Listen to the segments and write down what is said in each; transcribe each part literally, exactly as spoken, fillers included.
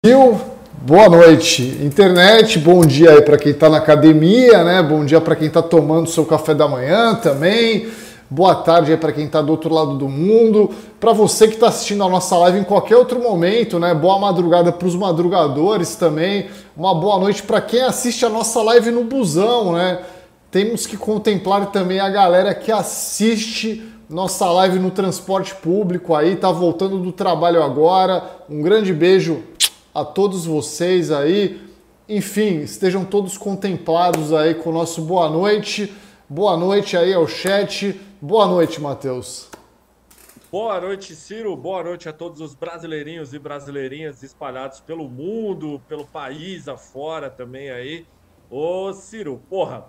Brasil, boa noite, internet, bom dia aí para quem está na academia, né? Bom dia para quem está tomando seu café da manhã também, boa tarde aí para quem está do outro lado do mundo, para você que está assistindo a nossa live em qualquer outro momento, né? Boa madrugada para os madrugadores também, uma boa noite para quem assiste a nossa live no busão, né? Temos que contemplar também a galera que assiste nossa live no transporte público aí, tá voltando do trabalho agora, um grande beijo a todos vocês aí, enfim, estejam todos contemplados aí com o nosso boa noite, boa noite aí ao chat, boa noite, Matheus. Boa noite, Ciro, boa noite a todos os brasileirinhos e brasileirinhas espalhados pelo mundo, pelo país afora também aí. Ô, Ciro, porra,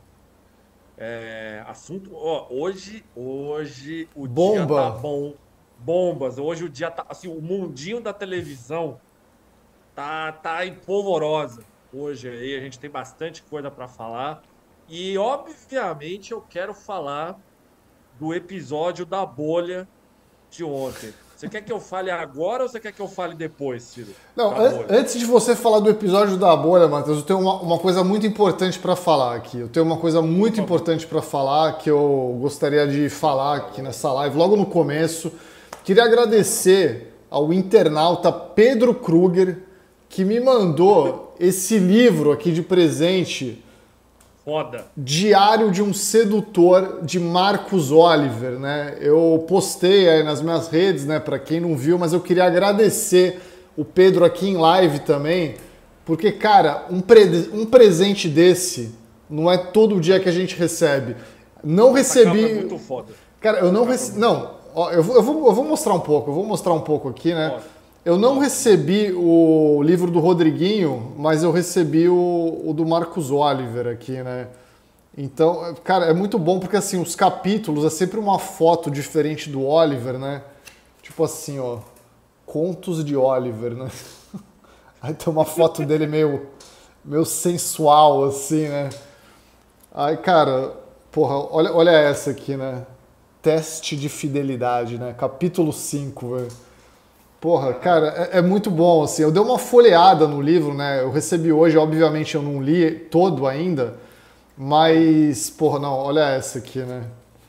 é, assunto, ó, hoje, hoje o dia Bomba. tá bom, bombas, hoje o dia tá, assim, o mundinho da televisão Tá, tá em polvorosa hoje aí, a gente tem bastante coisa para falar. E, obviamente, eu quero falar do episódio da bolha de ontem. Você quer que eu fale agora ou você quer que eu fale depois, Ciro? Não, Da an- bolha. antes de você falar do episódio da bolha, Matheus, eu tenho uma, uma coisa muito importante para falar aqui. Eu tenho uma coisa muito Por favor. importante para falar que eu gostaria de falar aqui nessa live, logo no começo. Queria agradecer ao internauta Pedro Kruger, que me mandou esse livro aqui de presente, Foda. Diário de um Sedutor, de Marcus Oliver, né? Eu postei aí nas minhas redes, né, para quem não viu, mas eu queria agradecer o Pedro aqui em live também, porque, cara, um, pre- um presente desse não é todo dia que a gente recebe. Não Essa capa recebi... é muito foda. Cara, eu não Capa é recebi... muito Não, ó, eu vou, eu, vou, eu vou mostrar um pouco, eu vou mostrar um pouco aqui, né? foda. Eu não recebi o livro do Rodriguinho, mas eu recebi o, o do Marcus Oliver aqui, né? Então, cara, é muito bom porque, assim, os capítulos é sempre uma foto diferente do Oliver, né? Tipo assim, ó, Contos de Oliver, né? Aí tem uma foto dele meio, meio sensual, assim, né? Aí, cara, porra, olha, olha essa aqui, né? Teste de fidelidade, né? Capítulo cinco, velho. Porra, cara, é, é muito bom, assim. Eu dei uma folheada no livro, né? Eu recebi hoje, obviamente eu não li todo ainda, mas, porra, não, olha essa aqui, né?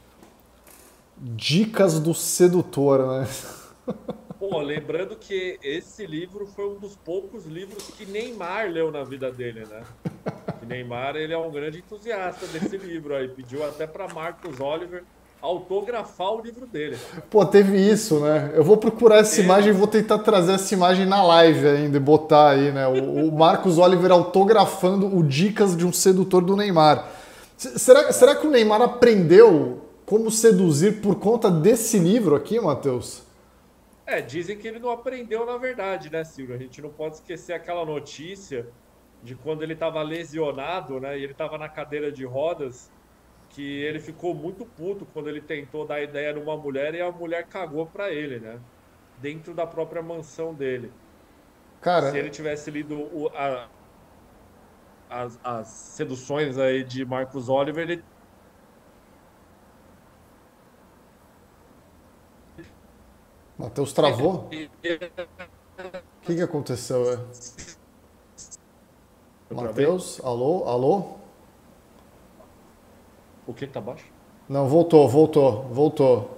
Dicas do sedutor, né? Pô, lembrando que esse livro foi um dos poucos livros que Neymar leu na vida dele, né? Que Neymar, ele é um grande entusiasta desse livro aí, pediu até para Marcus Oliver autografar o livro dele. Pô, teve isso, né? Eu vou procurar essa Teve. imagem e vou tentar trazer essa imagem na live ainda e botar aí, né? O, o Marcus Oliver autografando o Dicas de um Sedutor do Neymar. S- Será, será que o Neymar aprendeu como seduzir por conta desse livro aqui, Matheus? É, dizem que ele não aprendeu na verdade, né, Silvio? A gente não pode esquecer aquela notícia de quando ele estava lesionado, né? E ele estava na cadeira de rodas, que ele ficou muito puto quando ele tentou dar ideia numa mulher e a mulher cagou para ele, né? Dentro da própria mansão dele. Se ele Cara, tivesse lido o- a- as, as seduções aí de Marcus Oliver, ele Matheus travou? teria. O que, que aconteceu? É? Eu travei? Matheus? Alô? Alô? O que tá baixo? Não, voltou, voltou, voltou.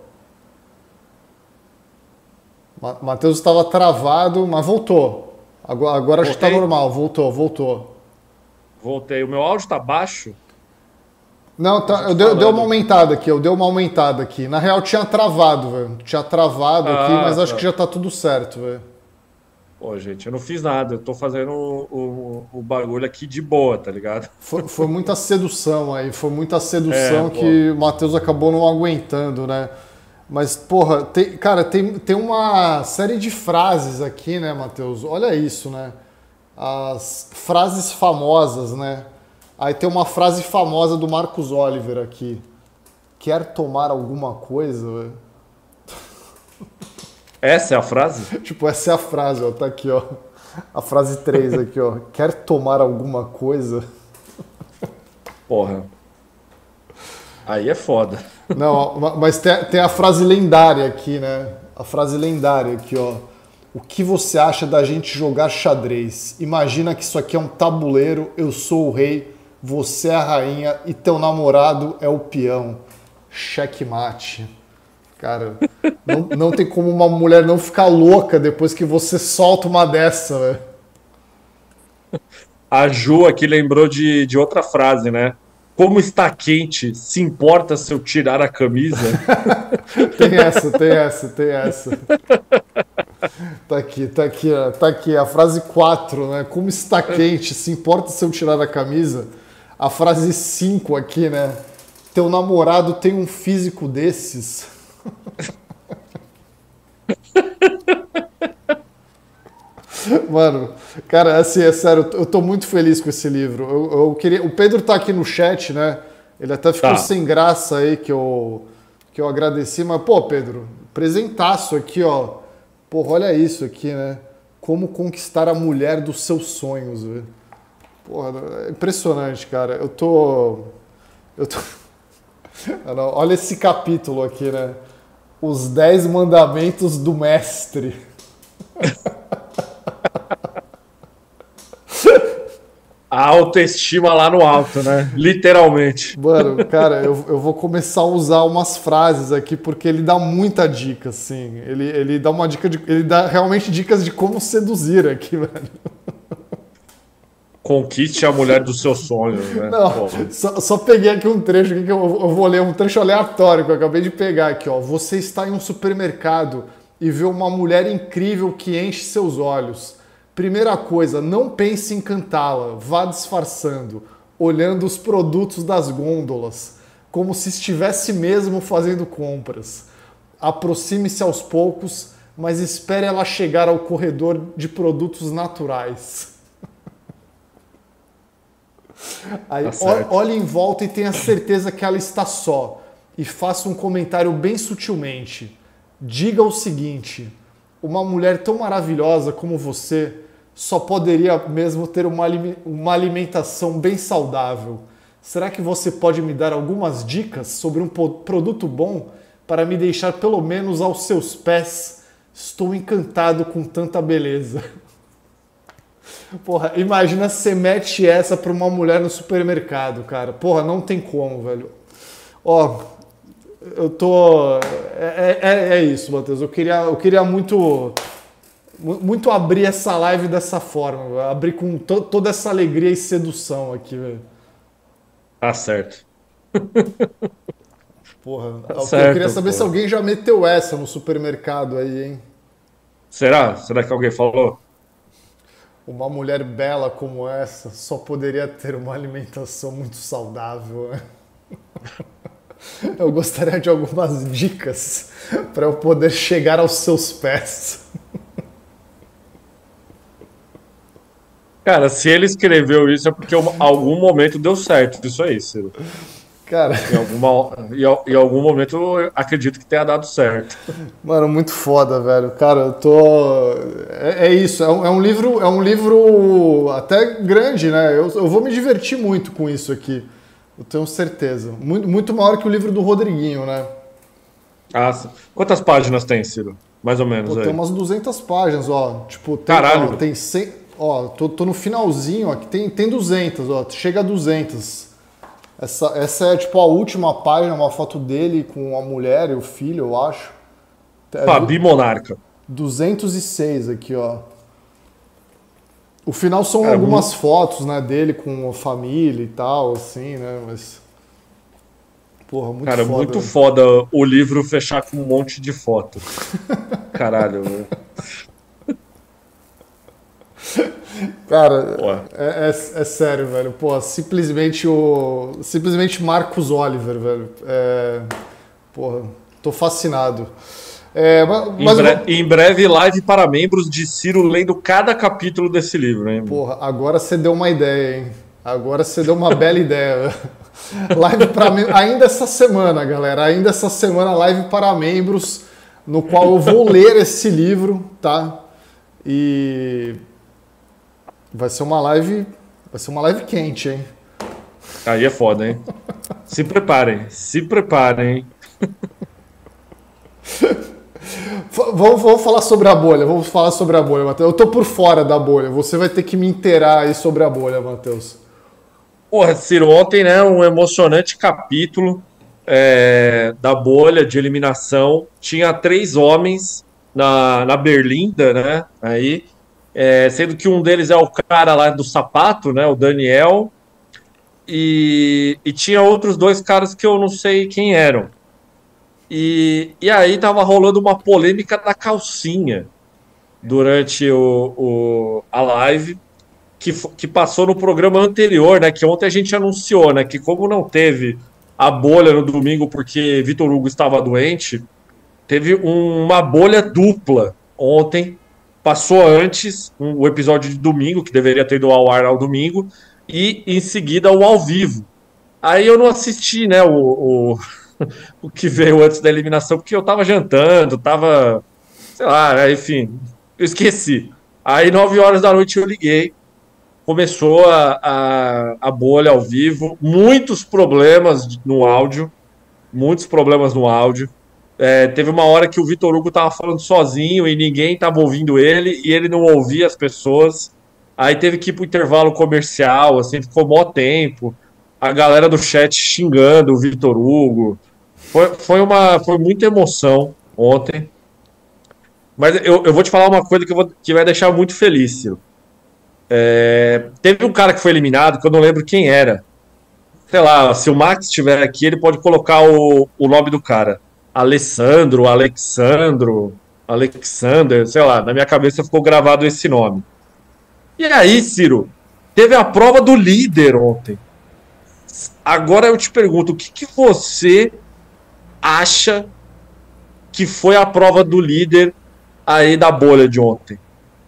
Ma- Matheus estava travado, mas voltou. Agora, agora acho que está Voltei? normal, voltou, voltou. Voltei. O meu áudio tá baixo? Não, A tá, eu gente dei, eu dei uma falando. aumentada aqui, eu dei uma aumentada aqui. Na real tinha travado, velho. Tinha travado aqui, Ah, mas acho que tá. já tá tudo certo, velho. Pô, gente, eu não fiz nada. Eu tô fazendo o, o, o bagulho aqui de boa, tá ligado? Foi, foi muita sedução aí, foi muita É, sedução pô. que o Matheus acabou não aguentando, né? Mas, porra, tem, cara, tem, tem uma série de frases aqui, né, Matheus? Olha isso, né? As frases famosas, né? Aí tem uma frase famosa do Marcus Oliver aqui. Quer tomar alguma coisa, velho? Essa é a frase? Tipo, essa é a frase, ó. Tá aqui, ó. A frase três aqui, ó. Quer tomar alguma coisa? Porra. Aí é foda. Não, ó, ma- mas tem, tem a frase lendária aqui, né? A frase lendária aqui, ó. O que você acha da gente jogar xadrez? Imagina que isso aqui é um tabuleiro, eu sou o rei, você é a rainha e teu namorado é o peão. Checkmate. Cara, não, não tem como uma mulher não ficar louca depois que você solta uma dessa, velho. A Ju aqui lembrou de, de outra frase, né? Como está quente, se importa se eu tirar a camisa? Tem essa, tem essa, tem essa. Tá aqui, tá aqui, ó, tá aqui, a frase quatro, né? Como está quente, se importa se eu tirar a camisa? A frase cinco aqui, né? Teu namorado tem um físico desses. Mano, cara, assim, é sério, eu tô muito feliz com esse livro. Eu, eu queria, o Pedro tá aqui no chat, né? Ele até ficou Tá. sem graça aí que eu, que eu agradeci, mas, pô, Pedro, presentaço aqui, ó. Porra, olha isso aqui, né? Como conquistar a mulher dos seus sonhos, velho. Porra, é impressionante, cara. Eu tô. Eu tô. Olha esse capítulo aqui, né? Os dez mandamentos do mestre. A autoestima lá no alto, né? Literalmente. Mano, cara, eu, eu vou começar a usar umas frases aqui porque ele dá muita dica, assim. Ele, ele dá uma dica de. Ele dá realmente dicas de como seduzir aqui, velho. Conquiste a mulher dos seus sonhos, né? Não, só, só peguei aqui um trecho aqui que eu, eu vou ler, um trecho aleatório que eu acabei de pegar aqui, ó. Você está em um supermercado e vê uma mulher incrível que enche seus olhos. Primeira coisa, não pense em cantá-la, vá disfarçando, olhando os produtos das gôndolas, como se estivesse mesmo fazendo compras. Aproxime-se aos poucos, mas espere ela chegar ao corredor de produtos naturais. Aí, Tá olhe em volta e tenha certeza que ela está só. E faça um comentário bem sutilmente. Diga o seguinte: uma mulher tão maravilhosa como você só poderia mesmo ter uma, uma alimentação bem saudável. Será que você pode me dar algumas dicas sobre um produto bom para me deixar pelo menos aos seus pés? Estou encantado com tanta beleza. Porra, imagina se você mete essa pra uma mulher no supermercado, cara. Porra, não tem como, velho. Ó, eu tô... É, é, é isso, Matheus. Eu queria, eu queria muito, muito abrir essa live dessa forma. Velho. Abrir com to, toda essa alegria e sedução aqui, velho. Tá certo. Porra, Tá eu certo, queria saber pô. se alguém já meteu essa no supermercado aí, hein? Será? Será que alguém falou? Uma mulher bela como essa só poderia ter uma alimentação muito saudável. Né? Eu gostaria de algumas dicas para eu poder chegar aos seus pés. Cara, se ele escreveu isso é porque em algum momento deu certo. Isso aí, Ciro. Cara, Em, alguma, em, em algum momento eu acredito que tenha dado certo. mano, muito foda, velho. Cara, eu tô. É, é isso, é um, é um livro, é um livro até grande, né? Eu, eu vou me divertir muito com isso aqui. Eu tenho certeza. Muito, muito maior que o livro do Rodriguinho, né? Ah, sim. Quantas páginas tem, Ciro? Mais ou menos Pô, aí. tem umas duzentas páginas, ó. Tipo, tem, Caralho. ó, tem cem. Ó, tô, tô no finalzinho, ó, que tem, tem duzentas, ó. Chega a duzentas. Essa, essa é tipo a última página, uma foto dele com a mulher e o filho, eu acho. É Fabi Monarca. duzentos e seis aqui, ó. O final são Cara, algumas muito- fotos, né, dele com a família e tal, assim, né, mas... Porra, muito Cara, foda. muito né? foda o livro fechar com um monte de foto. Caralho, velho. Cara, Pô. é, é, é sério, velho. Pô, simplesmente o... Simplesmente Marcus Oliver, velho. É... Porra, tô fascinado. É, ma- Em, mas, bre- em breve, live para membros de Ciro lendo cada capítulo desse livro, hein? porra, agora você deu uma ideia, hein? Agora você deu uma bela ideia. Live para membros, ainda essa semana, galera. Ainda essa semana, live para membros, no qual eu vou ler esse livro, tá? E vai ser uma live, vai ser uma live quente, hein? Aí é foda, hein? Se preparem, se preparem, hein? Vamos, vamos falar sobre a bolha, vamos falar sobre a bolha, Matheus. Eu tô por fora da bolha, você vai ter que me inteirar aí sobre a bolha, Matheus. Porra, Ciro, ontem, né, um emocionante capítulo é, da bolha de eliminação. Tinha três homens na, na Berlinda, né, aí, é, sendo que um deles é o cara lá do sapato, né, o Daniel, e, e tinha outros dois caras que eu não sei quem eram. E, e aí tava rolando uma polêmica da calcinha durante o, o, a live que, que passou no programa anterior, né? Que ontem a gente anunciou, né? Que como não teve a bolha no domingo porque Vitor Hugo estava doente, teve um, uma bolha dupla ontem. Passou antes um, o episódio de domingo, que deveria ter ido ao ar ao domingo, e em seguida o ao vivo. Aí eu não assisti, né? O, o o que veio antes da eliminação, porque eu tava jantando, tava, sei lá, né, enfim, eu esqueci. Aí, nove horas da noite, eu liguei, começou a, a, a bolha ao vivo, muitos problemas no áudio, muitos problemas no áudio. É, teve uma hora que o Vitor Hugo tava falando sozinho e ninguém tava ouvindo ele, e ele não ouvia as pessoas. Aí teve que ir pro intervalo comercial, assim, ficou mó tempo. A galera do chat xingando o Vitor Hugo. Foi, foi, uma, foi muita emoção ontem. Mas eu, eu vou te falar uma coisa que, eu vou, que vai deixar muito feliz, Ciro. É, teve um cara que foi eliminado, que eu não lembro quem era. Sei lá, se o Max estiver aqui, ele pode colocar o, o nome do cara. Alessandro, Alexandro, Alexander, sei lá, na minha cabeça ficou gravado esse nome. E aí, Ciro, teve a prova do líder ontem. Agora eu te pergunto, o que, que você acha que foi a prova do líder aí da bolha de ontem?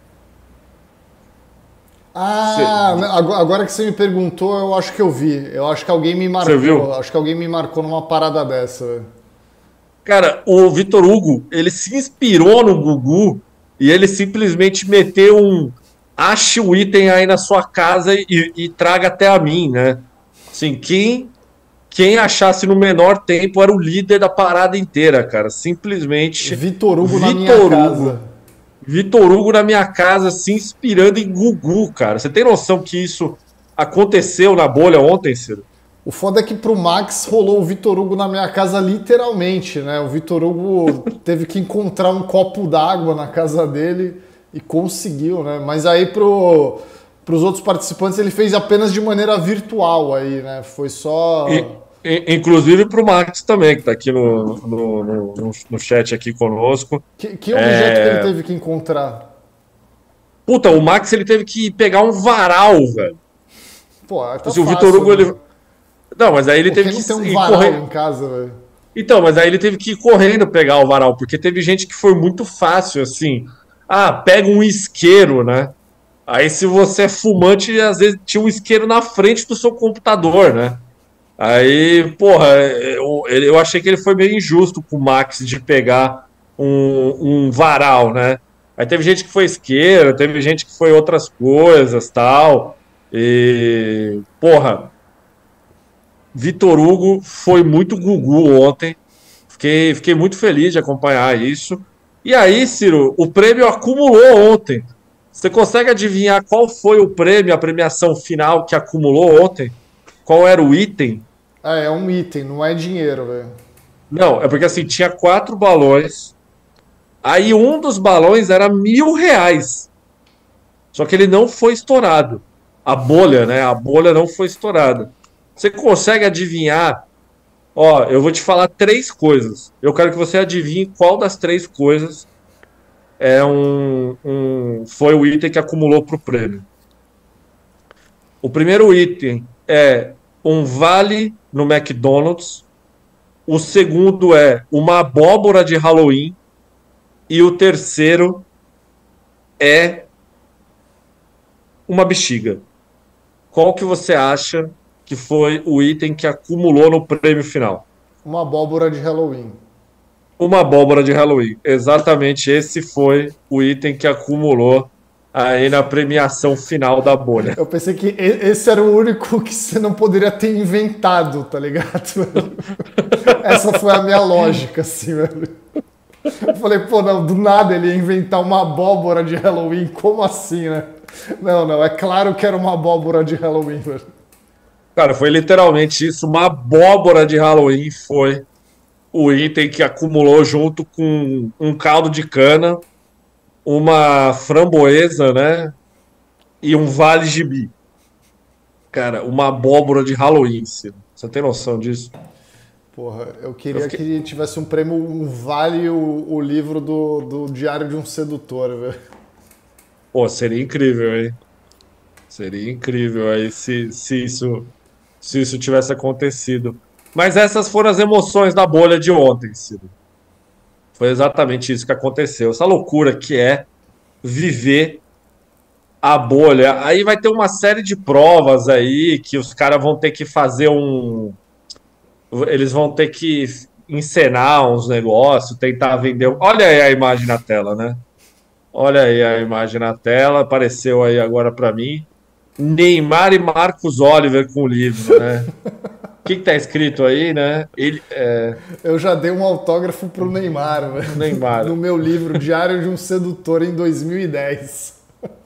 Ah, você... agora que você me perguntou, eu acho que eu vi. Eu acho que alguém me marcou. Você viu? Acho que alguém me marcou numa parada dessa. Véio. Cara, o Vitor Hugo, ele se inspirou no Gugu e ele simplesmente meteu um ache o item aí na sua casa e, e traga até a mim, né? Assim, quem, quem achasse no menor tempo era o líder da parada inteira, cara. Simplesmente... Vitor Hugo na minha Hugo, casa. Vitor Hugo na minha casa, se inspirando em Gugu, cara. Você tem noção que isso aconteceu na bolha ontem, Ciro? O foda é que pro Max rolou o Vitor Hugo na minha casa literalmente, né? O Vitor Hugo teve que encontrar um copo d'água na casa dele e conseguiu, né? Mas aí pro... Para os outros participantes, ele fez apenas de maneira virtual aí, né? Foi só... E, e, inclusive para o Max também, que está aqui no, no, no, no chat aqui conosco. Que, que objeto é... que ele teve que encontrar? Puta, o Max ele teve que pegar um varal, velho. Pô, tá assim, fácil, o Vitor Hugo, né? ele... Não, mas aí ele Pô, teve que que não tem um ir varal correndo em casa, velho. Então, mas aí ele teve que ir correndo pegar o varal, porque teve gente que foi muito fácil, assim. Ah, pega um isqueiro, né? Aí se você é fumante, às vezes tinha um isqueiro na frente do seu computador, né? Aí, porra, eu, eu achei que ele foi meio injusto com o Max de pegar um, um varal, né? Aí teve gente que foi isqueiro, teve gente que foi outras coisas, tal. E, porra, Vitor Hugo foi muito Gugu ontem. Fiquei, fiquei muito feliz de acompanhar isso. E aí, Ciro, o prêmio acumulou ontem. Você consegue adivinhar qual foi o prêmio, a premiação final que acumulou ontem? Qual era o item? Ah, é um item, não é dinheiro, velho. Não, é porque assim, tinha quatro balões. Aí um dos balões era mil reais. Só que ele não foi estourado. A bolha, né? A bolha não foi estourada. Você consegue adivinhar? Ó, eu vou te falar três coisas. Eu quero que você adivinhe qual das três coisas é um, um, foi o item que acumulou para o prêmio. O primeiro item é um vale no McDonald's. O segundo é uma abóbora de Halloween. E o terceiro é uma bexiga. Qual que você acha que foi o item que acumulou no prêmio final? Uma abóbora de Halloween. Uma abóbora de Halloween. Exatamente, esse foi o item que acumulou aí na premiação final da bolha. Eu pensei que esse era o único que você não poderia ter inventado, tá ligado? Essa foi a minha lógica, assim, velho. Eu falei, pô, não, do nada ele ia inventar uma abóbora de Halloween. Como assim, né? Não, não, é claro que era uma abóbora de Halloween, velho. Cara, foi literalmente isso, uma abóbora de Halloween foi o item que acumulou junto com um caldo de cana, uma framboesa, né? E um vale gibi. Cara, uma abóbora de Halloween, Ciro. Você tem noção disso? Porra, eu Eu queria fiquei... que tivesse um prêmio, um vale o, o livro do, do Diário de um Sedutor, velho. Pô, seria incrível, hein? Seria incrível aí se, se isso, se isso tivesse acontecido. Mas essas foram as emoções da bolha de ontem, Ciro. Foi exatamente isso que aconteceu. Essa loucura que é viver a bolha. Aí vai ter uma série de provas aí que os caras vão ter que fazer um. Eles vão ter que encenar uns negócios, tentar vender. Olha aí a imagem na tela, né? Olha aí a imagem na tela, apareceu aí agora para mim. Neymar e Marcos Oliver com o livro, né? O que, que tá escrito aí, né? Ele, é... Eu já dei um autógrafo pro Neymar, velho. Neymar. No meu livro, Diário de um Sedutor, em dois mil e dez.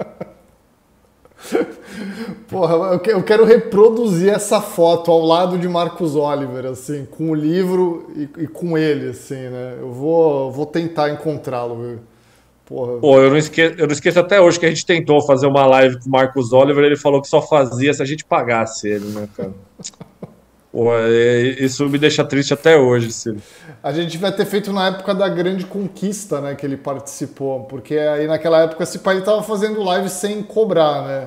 Porra, eu quero reproduzir essa foto ao lado de Marcos Oliver, assim, com o livro e, e com ele, assim, né? Eu vou, vou tentar encontrá-lo, viu? Porra. Pô, eu não, esque... eu não esqueço até hoje que a gente tentou fazer uma live com o Marcos Oliver, ele falou que só fazia se a gente pagasse ele, né, cara? Pô, isso me deixa triste até hoje, Ciro. A gente vai ter feito na época da Grande Conquista, né, que ele participou, porque aí naquela época esse pai tava fazendo live sem cobrar, né?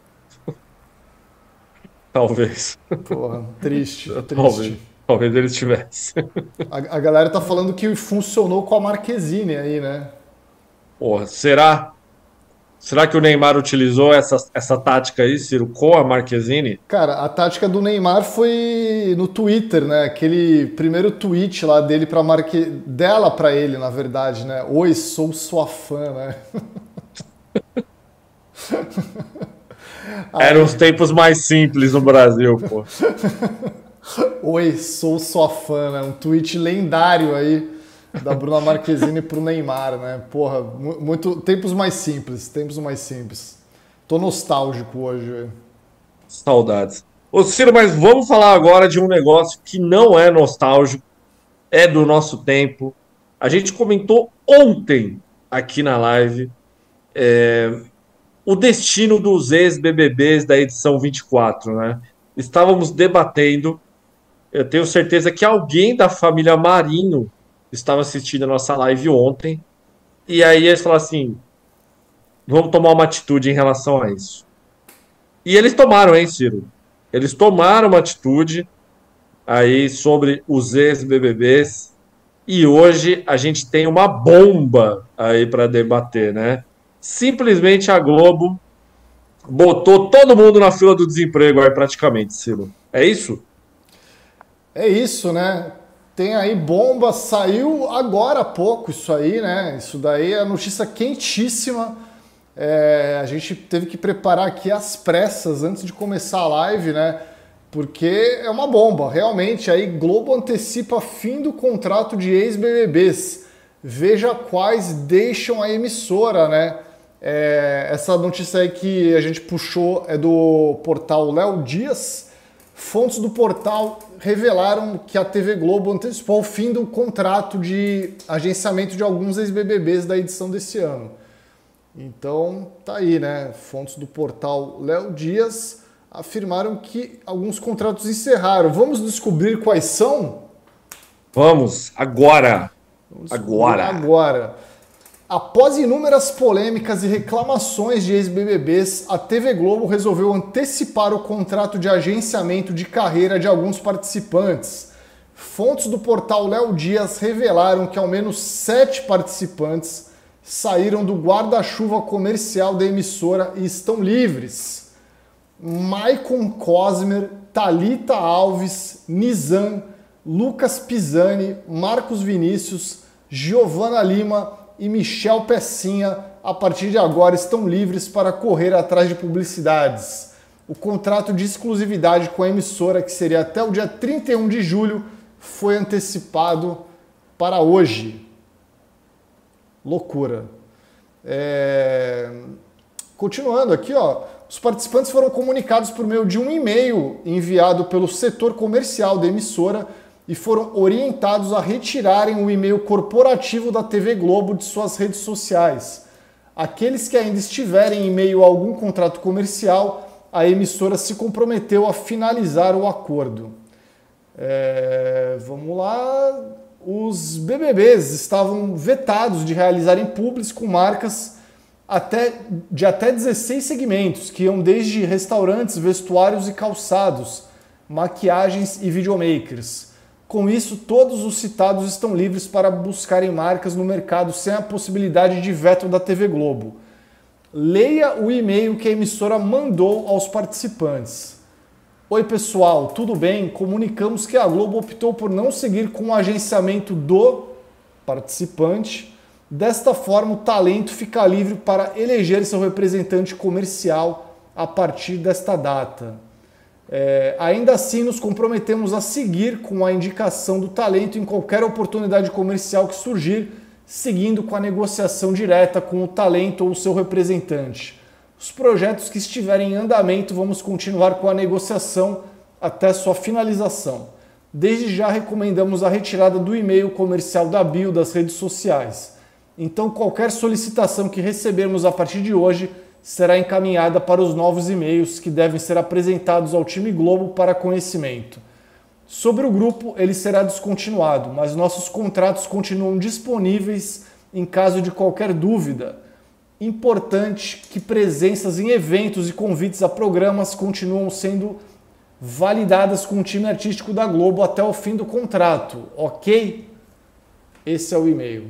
Talvez. Porra, triste, triste. Talvez, talvez ele estivesse. A, a galera tá falando que funcionou com a Marquezine aí, né? Porra, será? Será que o Neymar utilizou essa, essa tática aí, Ciro, com a Marquezine? Cara, a tática do Neymar foi no Twitter, né? Aquele primeiro tweet lá dele para Marque... dela para ele, na verdade, né? Oi, sou sua fã, né? Eram os tempos mais simples no Brasil, pô. Oi, sou sua fã, né? Um tweet lendário aí da Bruna Marquezine pro Neymar, né? Porra, muito tempos mais simples, tempos mais simples. Tô nostálgico hoje. Saudades. Ô Ciro, mas vamos falar agora de um negócio que não é nostálgico, é do nosso tempo. A gente comentou ontem aqui na live é, o destino dos ex-B B Bs da edição vinte e quatro, né? Estávamos debatendo. Eu tenho certeza que alguém da família Marinho estava assistindo a nossa live ontem. E aí eles falaram assim: vamos tomar uma atitude em relação a isso. E eles tomaram, hein, Ciro? Eles tomaram uma atitude aí sobre os ex-B B Bs. E hoje a gente tem uma bomba aí para debater, né? Simplesmente a Globo botou todo mundo na fila do desemprego aí praticamente, Ciro. É isso? É isso, né? Tem aí bomba, saiu agora há pouco isso aí, né? Isso daí é notícia quentíssima. É, a gente teve que preparar aqui às pressas antes de começar a live, né? Porque é uma bomba, realmente. Aí Globo antecipa fim do contrato de ex-B B Bs. Veja quais deixam a emissora, né? É, essa notícia aí que a gente puxou é do portal Léo Dias. Fontes do portal revelaram que a T V Globo antecipou o fim do contrato de agenciamento de alguns ex-B B Bs da edição desse ano. Então, tá aí, né? Fontes do portal Léo Dias afirmaram que alguns contratos encerraram. Vamos descobrir quais são? Vamos, agora! Vamos Agora! Agora! Após inúmeras polêmicas e reclamações de ex-B B Bs, a T V Globo resolveu antecipar o contrato de agenciamento de carreira de alguns participantes. Fontes do portal Léo Dias revelaram que ao menos sete participantes saíram do guarda-chuva comercial da emissora e estão livres. Maicon Cosmer, Thalita Alves, Nizam, Lucas Pisani, Marcos Vinícius, Giovana Lima e Michel Pecinha, a partir de agora, estão livres para correr atrás de publicidades. O contrato de exclusividade com a emissora, que seria até o dia trinta e um de julho, foi antecipado para hoje. Loucura. É... Continuando aqui, ó, os participantes foram comunicados por meio de um e-mail enviado pelo setor comercial da emissora e foram orientados a retirarem o e-mail corporativo da T V Globo de suas redes sociais. Aqueles que ainda estiverem em meio a algum contrato comercial, a emissora se comprometeu a finalizar o acordo. É... Vamos lá. Os B B Bs estavam vetados de realizarem publis com marcas até, de até dezesseis segmentos, que iam desde restaurantes, vestuários e calçados, maquiagens e videomakers. Com isso, todos os citados estão livres para buscarem marcas no mercado sem a possibilidade de veto da T V Globo. Leia o e-mail que a emissora mandou aos participantes. Oi pessoal, tudo bem? Comunicamos que a Globo optou por não seguir com o agenciamento do participante. Desta forma, o talento fica livre para eleger seu representante comercial a partir desta data. É, ainda assim, nos comprometemos a seguir com a indicação do talento em qualquer oportunidade comercial que surgir, seguindo com a negociação direta com o talento ou seu representante. Os projetos que estiverem em andamento, vamos continuar com a negociação até sua finalização. Desde já recomendamos a retirada do e-mail comercial da bio das redes sociais. Então, qualquer solicitação que recebermos a partir de hoje será encaminhada para os novos e-mails que devem ser apresentados ao time Globo para conhecimento. Sobre o grupo, ele será descontinuado, mas nossos contratos continuam disponíveis em caso de qualquer dúvida. Importante que presenças em eventos e convites a programas continuam sendo validadas com o time artístico da Globo até o fim do contrato, ok? Esse é o e-mail.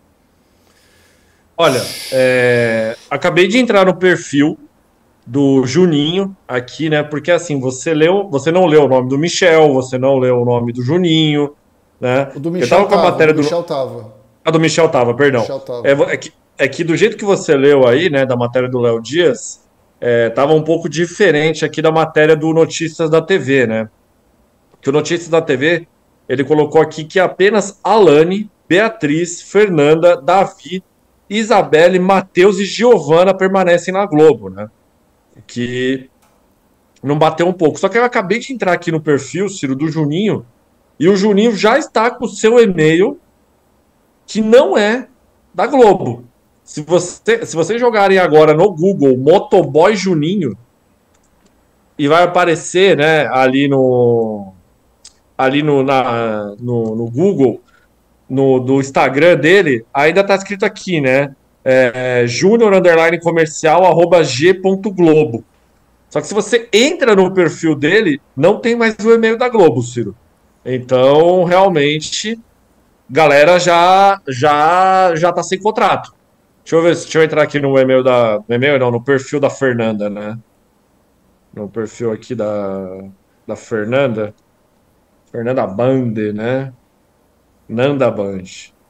Olha, é, acabei de entrar no perfil do Juninho aqui, né? Porque assim, você leu, você não leu o nome do Michel, você não leu o nome do Juninho, né? O do Michel eu tava com a matéria do Michel tava. Ah, do Michel tava, perdão. Michel tava. É, é, que, é que do jeito que você leu aí, né, da matéria do Léo Dias, é, tava um pouco diferente aqui da matéria do Notícias da T V, né? Que o Notícias da T V, ele colocou aqui que apenas Alane, Beatriz, Fernanda, Davi, Isabelle, Matheus e Giovana permanecem na Globo, né? Que não bateu um pouco. Só que eu acabei de entrar aqui no perfil, Ciro, do Juninho, e o Juninho já está com o seu e-mail que não é da Globo. Se, você, se vocês jogarem agora no Google Motoboy Juninho, e vai aparecer, né, ali no ali no, na, no, no Google, no do Instagram dele, ainda tá escrito aqui, né? É, é, junior underline comercial arroba g ponto globo. Só que se você entra no perfil dele, não tem mais o e-mail da Globo, Ciro. Então, realmente, galera já já já tá sem contrato. Deixa eu ver, deixa eu entrar aqui no e-mail da, no e-mail não, no perfil da Fernanda, né? No perfil aqui da da Fernanda, Fernanda Bande, né? Nanda Band.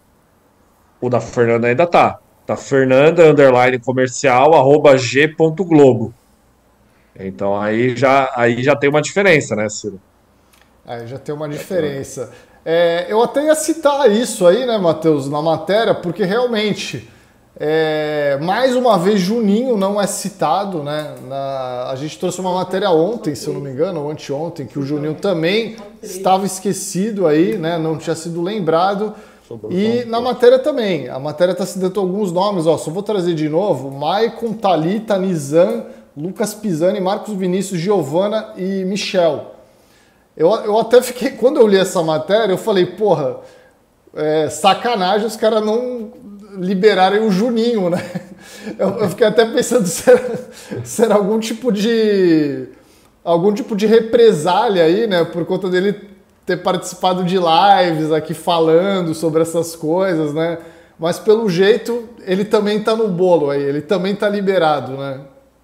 O da Fernanda ainda tá. Tá Fernanda, underline comercial, arroba g ponto globo. Então aí já, aí já tem uma diferença, né, Ciro? Aí já tem uma diferença. É, eu até ia citar isso aí, né, Matheus, na matéria, porque realmente, é, mais uma vez, Juninho não é citado, né? Na, a gente trouxe uma matéria ontem, se eu não me engano, ou anteontem, que o Juninho também estava esquecido aí, né? Não tinha sido lembrado. E na matéria também, a matéria está citando alguns nomes, ó, só vou trazer de novo: Maicon, Thalita, Nizam, Lucas Pisani, Marcos Vinícius, Giovana e Michel. Eu, eu até fiquei, quando eu li essa matéria, eu falei, porra, é, sacanagem os caras não liberarem o Juninho, né? Eu, eu fiquei até pensando se era, se era algum tipo de algum tipo de represália aí, né? Por conta dele ter participado de lives aqui falando sobre essas coisas, né? Mas pelo jeito ele também tá no bolo aí, ele também tá liberado, né?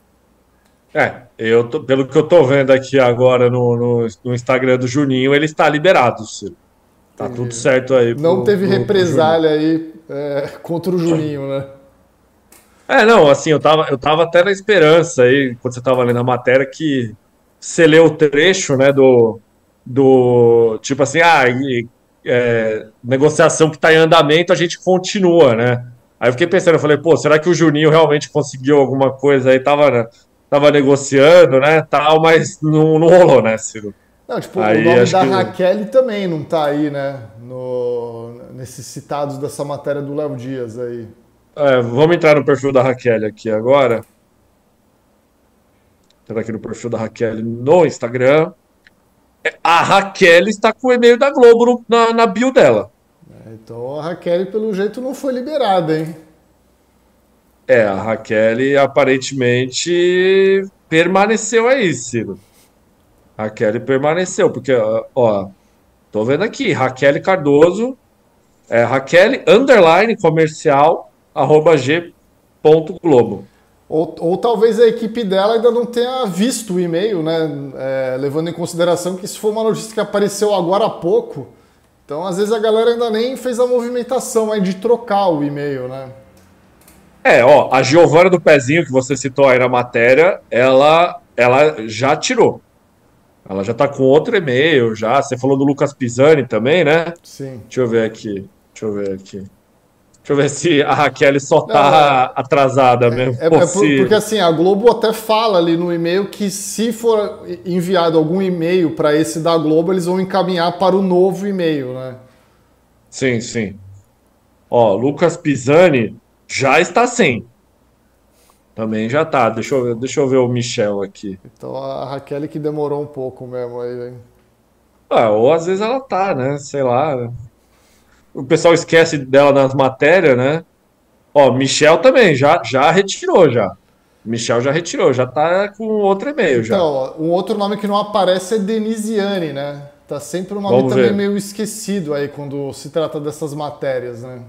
É, eu tô, pelo que eu tô vendo aqui agora no, no, no Instagram do Juninho, ele está liberado, Ciro. Tá Entendi. Tudo certo aí. Não pro, teve pro, represália pro aí é, contra o Juninho, né? É, não, assim, eu tava, eu tava até na esperança aí, quando você tava lendo a matéria, que você leu o trecho, né, do, do tipo assim, ah, e, é, negociação que tá em andamento, a gente continua, né? Aí eu fiquei pensando, eu falei, pô, será que o Juninho realmente conseguiu alguma coisa aí? Tava, né, tava negociando, né, tal, mas não, não rolou, né, Ciro? Não, tipo, o Aí nome acho da que... Raquel também não tá aí, né? No, nesses citados dessa matéria do Léo Dias aí. É, vamos entrar no perfil da Raquel aqui agora. Entrar aqui no perfil da Raquel no Instagram. A Raquel está com o e-mail da Globo no- na, na bio dela. Então a Raquel, pelo jeito, não foi liberada, hein? É, a Raquel aparentemente permaneceu aí, Ciro. Raquel permaneceu, porque, ó, ó, tô vendo aqui, Raquel Cardoso, é Raquel underline comercial arroba g ponto globo. Ou, ou talvez a equipe dela ainda não tenha visto o e-mail, né? É, levando em consideração que isso foi uma notícia que apareceu agora há pouco. Então, às vezes, a galera ainda nem fez a movimentação aí de trocar o e-mail, né? É, ó, a Giovana do Pezinho, que você citou aí na matéria, ela, ela já tirou. Ela já tá com outro e-mail, já. Você falou do Lucas Pisani também, né? Sim. Deixa eu ver aqui. Deixa eu ver aqui. Deixa eu ver se a Raquel só Não, tá é, atrasada mesmo. é, é por- porque assim, a Globo até fala ali no e-mail que se for enviado algum e-mail para esse da Globo, eles vão encaminhar para o novo e-mail, né? Sim, sim. Ó, Lucas Pisani já está sem. Também já tá. Deixa eu ver, deixa eu ver o Michel aqui. Então a Raquel que demorou um pouco mesmo aí, hein? Ah, ou às vezes ela tá, né? Sei lá. O pessoal esquece dela nas matérias, né? Ó, Michel também já, já retirou já. Michel já retirou, já tá com outro e-mail Então, já. ó, um outro nome que não aparece é Denisiane, né? Tá sempre um nome Vamos também ver. meio esquecido aí quando se trata dessas matérias, né?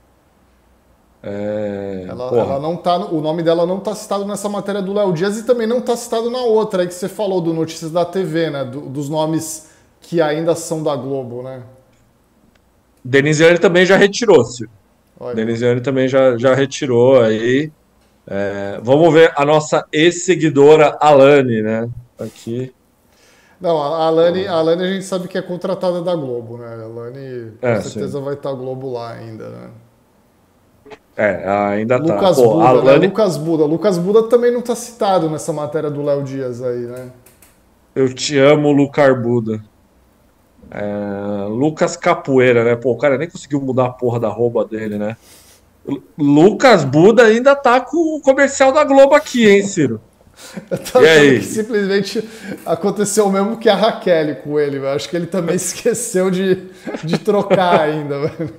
É... Ela, ela Porra. não tá, o nome dela não tá citado nessa matéria do Léo Dias e também não tá citado na outra aí que você falou do Notícias da T V, né? Do- dos nomes que ainda são da Globo, né? Denisiane também já retirou, Ciro. Olha. Denisiane também já, já retirou aí. É, vamos ver a nossa ex-seguidora Alane, né? Aqui. Não, a Alane, a Alane a gente sabe que é contratada da Globo, né? A Alane com É, certeza sim. vai estar Globo lá ainda, né? É, ainda tá. Lucas Pô, Buda, né? Alane, Lucas Buda. Lucas Buda também não tá citado nessa matéria do Léo Dias aí, né? eu te amo, Lucarbuda. É, Lucas Capoeira, né? Pô, o cara nem conseguiu mudar a porra da arroba dele, né? Lu- Lucas Buda ainda tá com o comercial da Globo aqui, hein, Ciro? Eu tô E achando que aí? simplesmente aconteceu o mesmo que a Raquel com ele, velho. Acho que ele também esqueceu de, de trocar ainda, velho.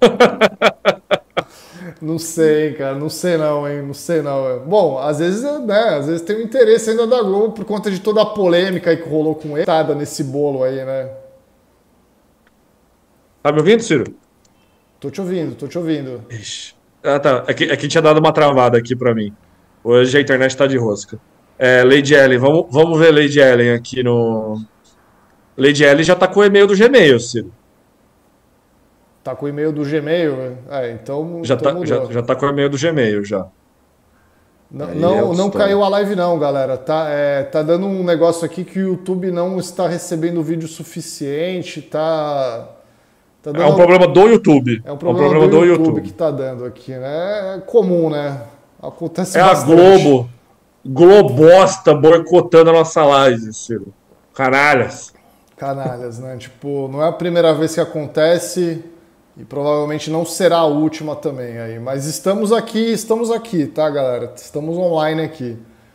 Não sei, cara, não sei não, hein, não sei não. Velho. Bom, às vezes, né, às vezes tem um interesse ainda da Globo por conta de toda a polêmica aí que rolou com ele, tá nesse bolo aí, né? Tá me ouvindo, Ciro? Tô te ouvindo, tô te ouvindo. Ixi. Ah, tá. Aqui, aqui tinha dado uma travada aqui pra mim. Hoje a internet tá de rosca. É, Lady Ellen, vamos, vamos ver Lady Ellen aqui no. Lady Ellen já tá com o e-mail do Gmail, Ciro. Tá com o e-mail do Gmail, né? É, então, Já então tá, já, mudou. já tá com o e-mail do Gmail já. Não, Aí é não, outra não história. caiu a live não, galera. Tá, é, tá dando um negócio aqui que o YouTube não está recebendo vídeo suficiente, tá, tá É um dando, problema do YouTube. é um problema do YouTube que tá dando aqui, né? É comum, né? Acontece É a bastante. Globo, Globosta boicotando a nossa live, Ciro. Caralhas. Canalhas, né? Tipo, não é a primeira vez que acontece e provavelmente não será a última também aí. Mas estamos aqui, estamos aqui, tá, galera? Estamos online aqui.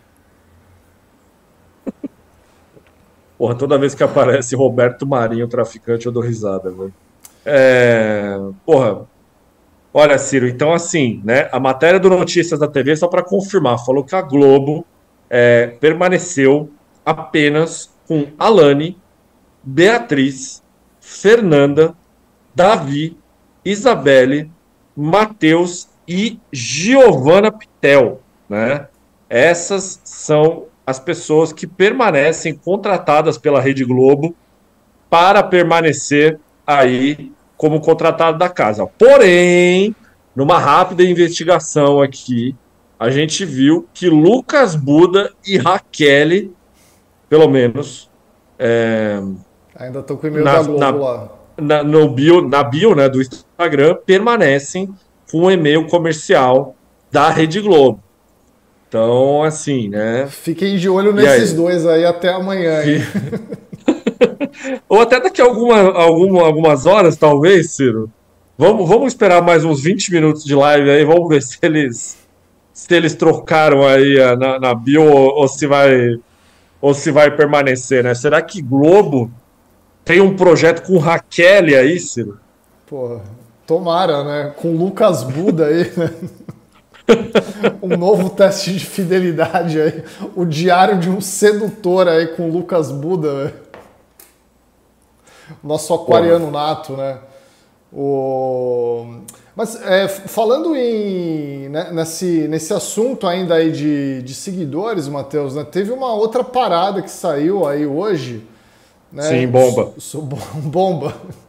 Porra, toda vez que aparece Roberto Marinho, traficante, eu dou risada, velho. É... Porra, olha, Ciro, então assim, né? A matéria do Notícias da T V, só para confirmar, falou que a Globo é, permaneceu apenas com Alane, Beatriz, Fernanda, Davi, Isabelle, Matheus e Giovanna Pitel, né? Essas são as pessoas que permanecem contratadas pela Rede Globo para permanecer aí como contratado da casa. Porém, numa rápida investigação aqui, a gente viu que Lucas Buda e Raquel, pelo menos, é, Ainda tô com o e-mail na, da Globo na, lá. na, no bio, na bio, né, do Instagram, permanecem com o e-mail comercial da Rede Globo. Então, assim, né? Fiquem de olho nesses aí? dois aí até amanhã, hein? Ou até daqui a alguma, alguma, algumas horas, talvez, Ciro. Vamos, vamos esperar mais uns vinte minutos de live aí, vamos ver se eles, se eles trocaram aí na, na bio ou, ou, se vai, ou se vai permanecer, né? Será que Globo tem um projeto com Raquel aí, Ciro? Porra, tomara, né? Com Lucas Buda aí, né? Um novo teste de fidelidade aí. O diário de um sedutor aí com Lucas Buda, velho. Nosso aquariano nato, né? O... Mas é, falando em, né, nesse, nesse assunto ainda aí de, de seguidores, Matheus, né? Teve uma outra parada que saiu aí hoje. Né? Sim, bomba. So, so, bomba.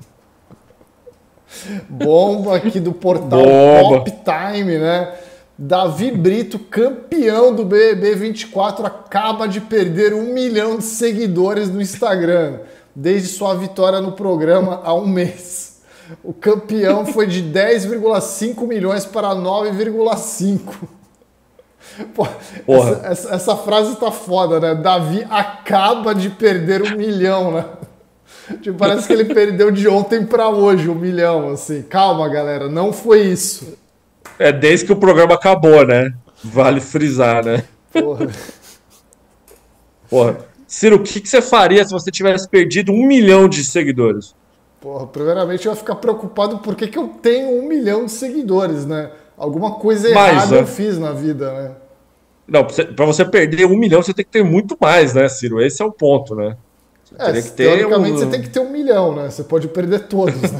Bomba aqui do portal bomba. Pop Time, né? Davi Brito, campeão do B B B vinte e quatro, acaba de perder um milhão de seguidores no Instagram, desde sua vitória no programa há um mês. O campeão foi de dez vírgula cinco milhões para nove vírgula cinco. Pô, essa, essa, essa frase tá foda, né? Davi acaba de perder um milhão, né? Tipo, parece que ele perdeu de ontem para hoje um milhão, assim. Calma, galera, não foi isso. É desde que o programa acabou, né? Vale frisar, né? Porra. Porra. Ciro, o que, que você faria se você tivesse perdido um milhão de seguidores? Porra, primeiramente eu ia ficar preocupado porque que eu tenho um milhão de seguidores, né? Alguma coisa errada Mas, eu fiz na vida, né? Não, para você perder um milhão, você tem que ter muito mais, né, Ciro? Esse é o ponto, né? Você é, que ter teoricamente um... você tem que ter um milhão, né? Você pode perder todos, né?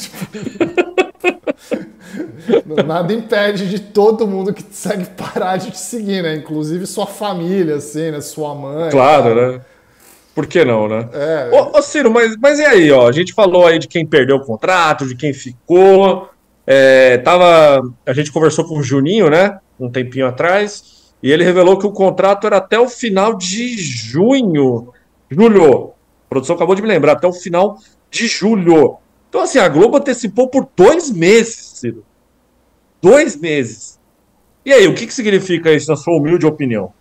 Nada impede de todo mundo que te segue parar de te seguir, né? Inclusive sua família, assim, né? Sua mãe. Claro, né? Por que não, né? É. Ô, ô Ciro, mas, mas e aí, ó? A gente falou aí de quem perdeu o contrato, de quem ficou. É, tava, a gente conversou com o Juninho, né? Um tempinho atrás. E ele revelou que o contrato era até o final de junho. Julho. A produção acabou de me lembrar, até o final de julho. Então, assim, a Globo antecipou por dois meses, Ciro. Dois meses. E aí, o que, que significa isso, na sua humilde opinião?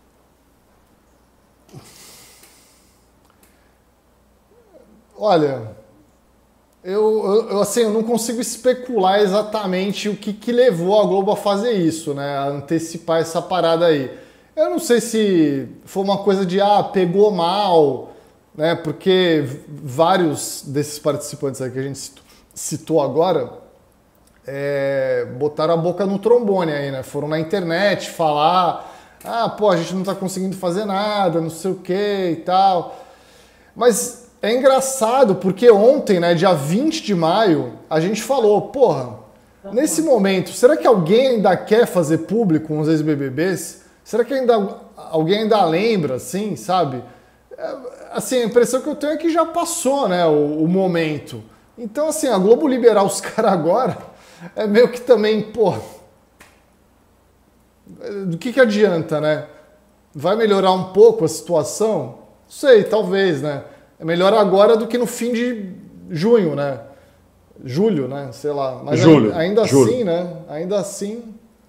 Olha, eu, eu, assim, eu não consigo especular exatamente o que, que levou a Globo a fazer isso, né? A antecipar essa parada aí. Eu não sei se foi uma coisa de, ah, pegou mal, né? Porque vários desses participantes aí que a gente citou agora é, botaram a boca no trombone aí, né? Foram na internet falar, ah, pô, a gente não tá conseguindo fazer nada, não sei o que e tal. Mas é engraçado porque ontem, né, dia vinte de maio, a gente falou, porra, nesse momento, será que alguém ainda quer fazer público uns ex-B B Bs? Será que ainda, alguém ainda lembra, assim, sabe? É, assim, a impressão que eu tenho é que já passou, né, o, o momento. Então, assim, a Globo liberar os caras agora é meio que também, pô, do que que adianta, né? Vai melhorar um pouco a situação? Não sei, talvez, né? É melhor agora do que no fim de junho, né? Julho, né? Sei lá. Mas Julho, ainda julho. assim, né? Ainda assim...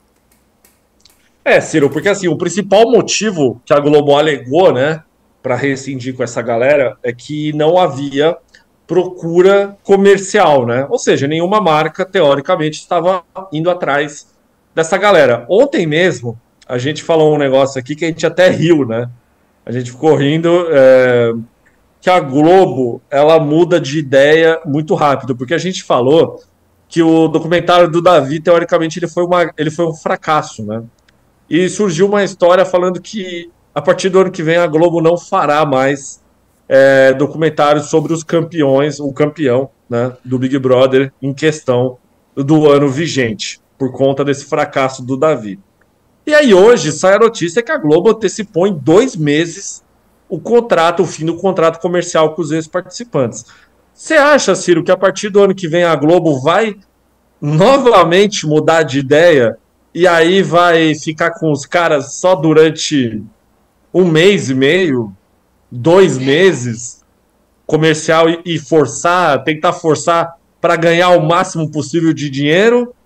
É, Ciro, porque assim, o principal motivo que a Globo alegou, né, para rescindir com essa galera é que não havia procura comercial, né? Ou seja, nenhuma marca, teoricamente, estava indo atrás dessa galera. Ontem mesmo, a gente falou um negócio aqui que a gente até riu, né? A gente ficou rindo é, que a Globo, ela muda de ideia muito rápido, porque a gente falou que o documentário do Davi, teoricamente, ele foi, uma, ele foi um fracasso, né? E surgiu uma história falando que a partir do ano que vem a Globo não fará mais é, documentários sobre os campeões, o campeão, né, do Big Brother em questão do ano vigente, por conta desse fracasso do Davi. E aí hoje sai a notícia que a Globo antecipou em dois meses o contrato, o fim do contrato comercial com os ex-participantes. Você acha, Ciro, que a partir do ano que vem a Globo vai novamente mudar de ideia e aí vai ficar com os caras só durante um mês e meio, dois meses, comercial e, e forçar, tentar forçar para ganhar o máximo possível de dinheiro?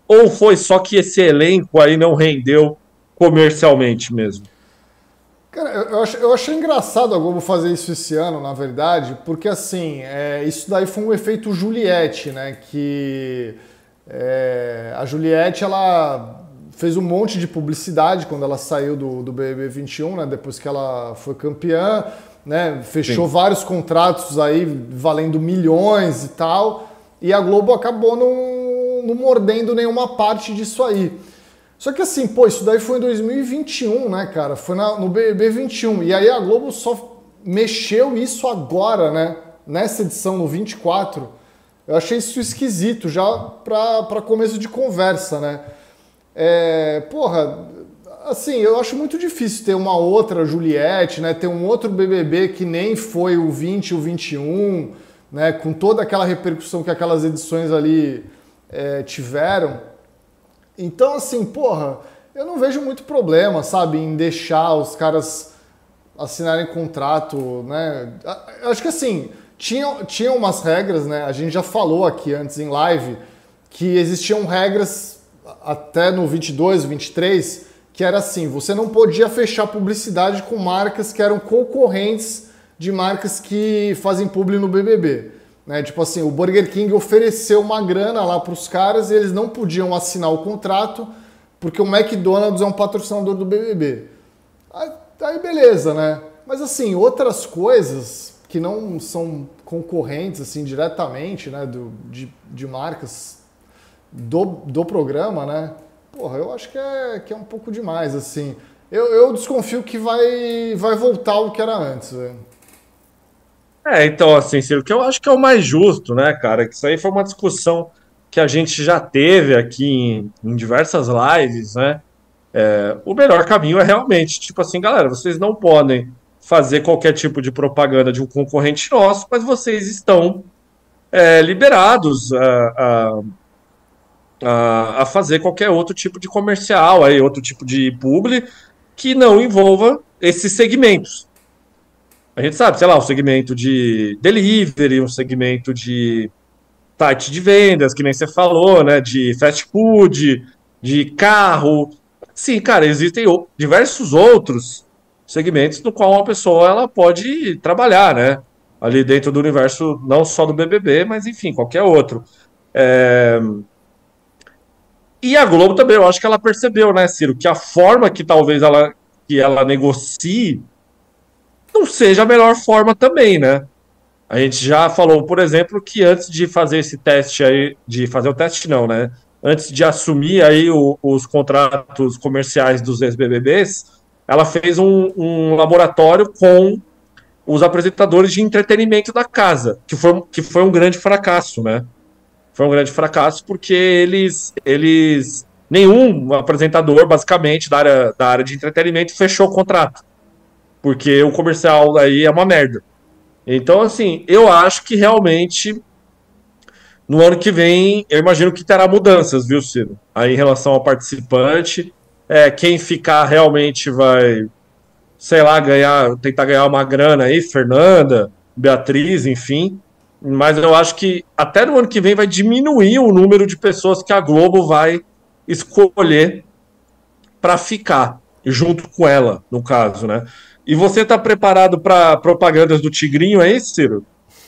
Ou foi só que esse elenco aí não rendeu comercialmente mesmo? Cara, eu, eu, ach- eu achei engraçado a Globo fazer isso esse ano, na verdade, porque assim, é, isso daí foi um efeito Juliette, né? Que é, a Juliette, ela fez um monte de publicidade quando ela saiu do, do B B B vinte e um, né? Depois que ela foi campeã, né? Fechou Sim. vários contratos aí valendo milhões e tal, e a Globo acabou não, não mordendo nenhuma parte disso aí. Só que assim, pô, isso daí foi em dois mil e vinte e um, né, cara? Foi na- no B B B vinte e um. E aí a Globo só mexeu isso agora, né? Nessa edição, no vinte e quatro. Eu achei isso esquisito, já pra, pra começo de conversa, né? É, porra, assim, eu acho muito difícil ter uma outra Juliette, né? Ter um outro B B B que nem foi o vinte e o vinte e um, né? Com toda aquela repercussão que aquelas edições ali é, tiveram. Então, assim, porra, eu não vejo muito problema, sabe, em deixar os caras assinarem contrato, né? Eu acho que, assim, tinham, tinham umas regras, né? A gente já falou aqui antes em live que existiam regras até no vinte e dois, vinte e três, que era assim, você não podia fechar publicidade com marcas que eram concorrentes de marcas que fazem publi no B B B. Né? Tipo assim, o Burger King ofereceu uma grana lá para os caras e eles não podiam assinar o contrato porque o McDonald's é um patrocinador do B B B. Aí, aí beleza, né? Mas assim, outras coisas que não são concorrentes assim diretamente, né, do, de, de marcas do, do programa, né? Porra, eu acho que é, que é um pouco demais, assim. Eu, eu desconfio que vai, vai voltar ao que era antes, velho. É, então, assim, Ciro, que eu acho que é o mais justo, né, cara? Que isso aí foi uma discussão que a gente já teve aqui em, em diversas lives, né? É, o melhor caminho é realmente, tipo assim, galera, vocês não podem fazer qualquer tipo de propaganda de um concorrente nosso, mas vocês estão é, liberados a, a, a, a fazer qualquer outro tipo de comercial, aí, outro tipo de publi que não envolva esses segmentos. A gente sabe, sei lá, o segmento de delivery, um segmento de site de vendas, que nem você falou, né? De fast food, de carro. Sim, cara, existem o- diversos outros segmentos no qual uma pessoa ela pode trabalhar, né? Ali dentro do universo, não só do B B B, mas enfim, qualquer outro. É, E a Globo também, eu acho que ela percebeu, né, Ciro, que a forma que talvez ela, que ela negocie não seja a melhor forma também, né? A gente já falou, por exemplo, que antes de fazer esse teste aí, de fazer o teste não, né? Antes de assumir aí o- os contratos comerciais dos ex-B B Bs, ela fez um, um laboratório com os apresentadores de entretenimento da casa, que foi, que foi um grande fracasso, né? Foi um grande fracasso porque eles, eles nenhum apresentador, basicamente, da área, da área de entretenimento fechou o contrato, porque o comercial aí é uma merda. Então, assim, eu acho que realmente no ano que vem, eu imagino que terá mudanças, viu, Ciro? Aí em relação ao participante, é, quem ficar realmente vai, sei lá, ganhar, tentar ganhar uma grana aí, Fernanda, Beatriz, enfim. Mas eu acho que até no ano que vem vai diminuir o número de pessoas que a Globo vai escolher para ficar junto com ela, no caso, né? E você está preparado para propagandas do Tigrinho aí, Ciro?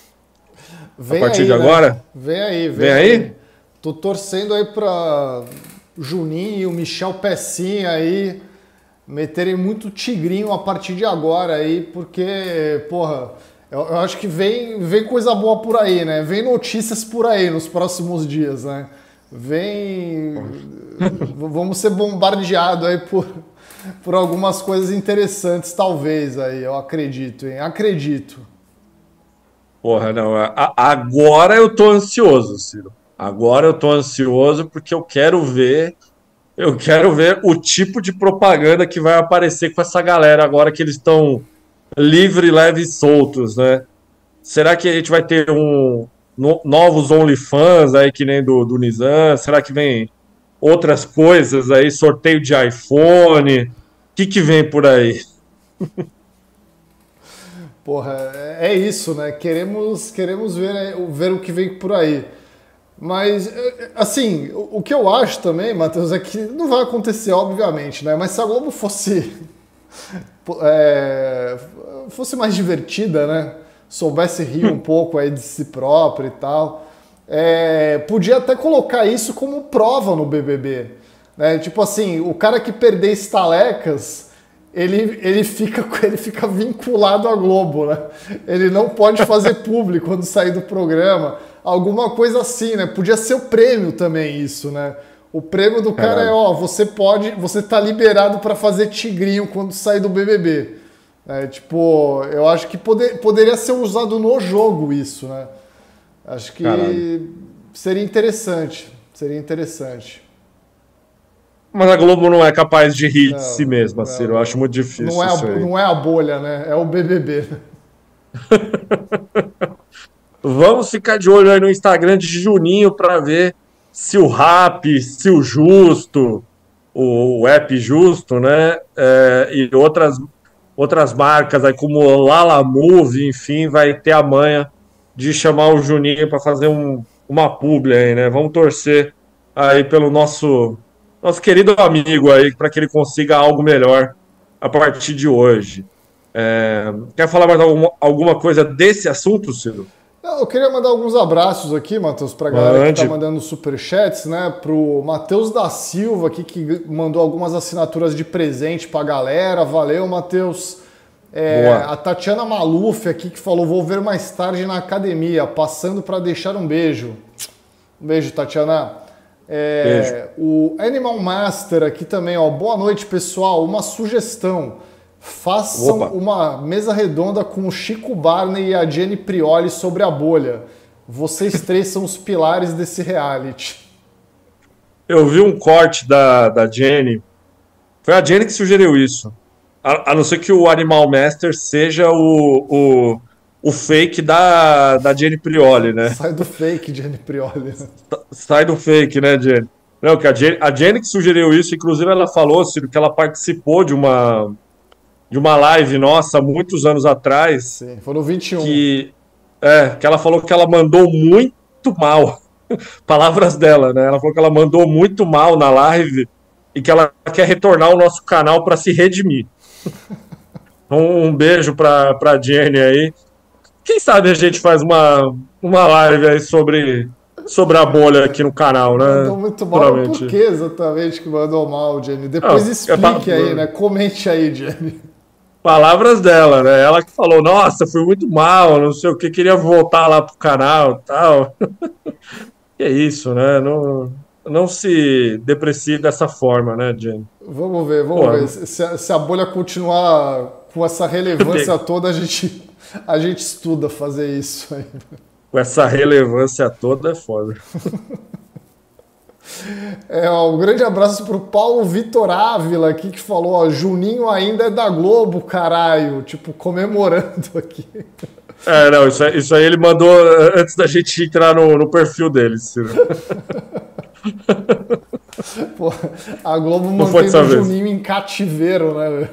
A Vem partir de aí, né? agora? Vem aí, Vem vem aí. aí? Tô torcendo aí pra Juninho, Michel Pecinha aí meterem muito tigrinho a partir de agora aí, porque, porra, eu, eu acho que vem, vem coisa boa por aí, né? Vem notícias por aí nos próximos dias, né? Vem. Vamos ser bombardeados aí por, por algumas coisas interessantes, talvez aí, eu acredito, hein? Acredito. Porra, não. a- Agora eu tô ansioso, Ciro. Agora eu tô ansioso porque eu quero ver, eu quero ver o tipo de propaganda que vai aparecer com essa galera agora que eles estão livre, leve e soltos, né? Será que a gente vai ter um no- novos OnlyFans aí que nem do, do Nizam? Será que vem outras coisas aí, sorteio de iPhone? O que que vem por aí? Porra, é é isso, né? Queremos, queremos ver, ver o que vem por aí. Mas, assim, o que eu acho também, Matheus, é que não vai acontecer, obviamente, né? Mas se a Globo fosse, é, fosse mais divertida, né? Soubesse rir um pouco aí de si própria e tal, é, podia até colocar isso como prova no B B B. Né? Tipo assim, o cara que perder estalecas, ele, ele, fica, ele fica vinculado à Globo, né? Ele não pode fazer público quando sair do programa. Alguma coisa assim, né? Podia ser o prêmio também isso, né? O prêmio do cara Caralho. é, ó, você pode, você tá liberado para fazer tigrinho quando sair do B B B. É, tipo, eu acho que poder, poderia ser usado no jogo isso, né? Acho que Caralho. seria interessante, seria interessante. Mas a Globo não é capaz de rir não, de si mesma, não, Ciro. Eu acho muito difícil não é, a, isso aí. Não é a bolha, né? É o B B B. Vamos ficar de olho aí no Instagram de Juninho para ver se o Rap, se o Justo, o, o app Justo, né? É, e outras, outras marcas aí como o Lala Move, enfim, vai ter a manha de chamar o Juninho para fazer um, uma publi aí, né? Vamos torcer aí pelo nosso, nosso querido amigo aí para que ele consiga algo melhor a partir de hoje. É, quer falar mais alguma, alguma coisa desse assunto, Ciro? Eu queria mandar alguns abraços aqui, Matheus, para a galera que está mandando superchats, né? Pro Matheus da Silva aqui, que mandou algumas assinaturas de presente para a galera. Valeu, Matheus. É, a Tatiana Maluf aqui que falou, vou ver mais tarde na academia, passando para deixar um beijo. Um beijo, Tatiana. É, beijo. O Animal Master aqui também, ó. Boa noite, pessoal. Uma sugestão. Façam Opa. uma mesa redonda com o Chico Barney e a Jenny Prioli sobre a bolha. Vocês três são os pilares desse reality. Eu vi um corte da, da Jenny. Foi a Jenny que sugeriu isso. A, a não ser que o Animal Master seja o, o, o fake da, da Jenny Prioli, né? Sai do fake, Jenny Prioli. Sai do fake, né, Jenny? Não, que a Jenny, a Jenny que sugeriu isso, inclusive ela falou, Ciro, que ela participou de uma... de uma live nossa, muitos anos atrás. Sim, foi no vinte e um. Que, é, que ela falou que ela mandou muito mal. Palavras dela, né? Ela falou que ela mandou muito mal na live e que ela quer retornar ao nosso canal para se redimir. Um, um beijo para a Jenny aí. Quem sabe a gente faz uma, uma live aí sobre, sobre a bolha aqui no canal, né? Mandou muito mal. Por que exatamente que mandou mal, Jenny? Depois Não, explique aí, né? Comente aí, Jenny. Palavras dela, né? Ela que falou, nossa, fui muito mal, não sei o que, queria voltar lá pro canal e tal. E é isso, né? Não, não se deprecie dessa forma, né, Jenny? Vamos ver, vamos Pô, ver. Se a, se a bolha continuar com essa relevância toda, a gente, a gente estuda fazer isso aí. Com essa relevância toda é foda. É, ó, um grande abraço pro Paulo Vitor Ávila aqui que falou, ó, Juninho ainda é da Globo, caralho, tipo, comemorando aqui. É, não, isso, isso aí ele mandou antes da gente entrar no, no perfil dele, Ciro. Pô, a Globo não mantendo o Juninho em cativeiro, né?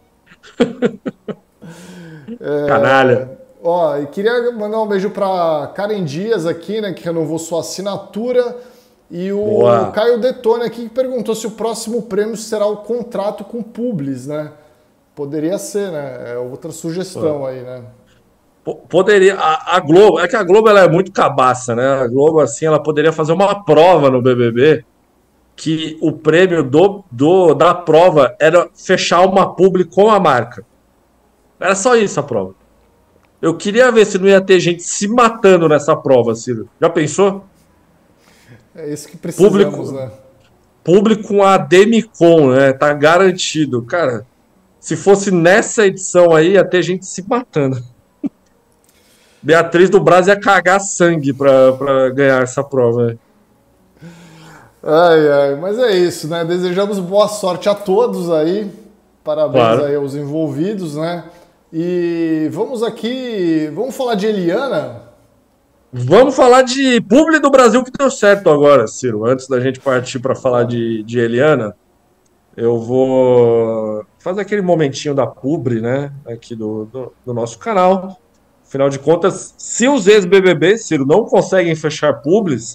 É, Canalha. Ó, e queria mandar um beijo pra Karen Dias aqui, né, que renovou sua assinatura. E o Boa. Caio Detone aqui que perguntou se o próximo prêmio será o contrato com Publis, né? Poderia ser, né? É outra sugestão Boa. aí, né? Poderia. A, a Globo, é que a Globo ela é muito cabaça, né? A Globo, assim, ela poderia fazer uma prova no B B B que o prêmio do, do, da prova era fechar uma publi com a marca. Era só isso a prova. Eu queria ver se não ia ter gente se matando nessa prova, Ciro. Já pensou? É isso que precisamos, público, né? Público com a Demicon, né? Tá garantido. Cara, se fosse nessa edição aí, ia ter gente se matando. Beatriz do Brasil ia cagar sangue pra, pra ganhar essa prova. Né? Ai, ai, mas é isso, né? Desejamos boa sorte a todos aí. Parabéns claro. aí aos envolvidos, né? E vamos aqui, vamos falar de Eliana? Vamos falar de publi do Brasil que deu certo agora, Ciro. Antes da gente partir para falar de, de Eliana, eu vou fazer aquele momentinho da publi, né? Aqui do, do, do nosso canal. Afinal de contas, se os ex-B B B, Ciro, não conseguem fechar publis,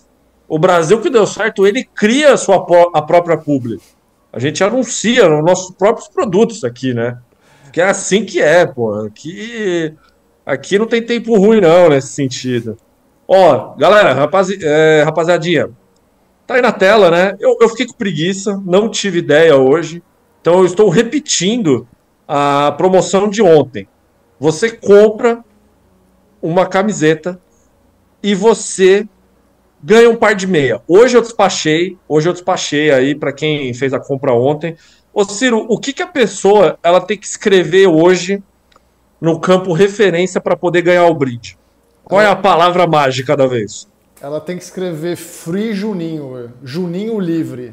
O Brasil que deu certo, ele cria a sua a própria publi. A gente anuncia os nossos próprios produtos aqui, né? Porque é assim que é, pô. Aqui, aqui não tem tempo ruim, não, nesse sentido. Ó, galera, rapazi, é, rapaziadinha, tá aí na tela, né? Eu, eu fiquei com preguiça, não tive ideia hoje. Então eu estou repetindo a promoção de ontem. Você compra uma camiseta e você ganha um par de meia. Hoje eu despachei, hoje eu despachei aí para quem fez a compra ontem. Ô Ciro, o que, que a pessoa ela tem que escrever hoje no campo referência para poder ganhar o brinde? Qual ela, é a palavra mágica da vez? Ela tem que escrever Free Juninho, Juninho livre.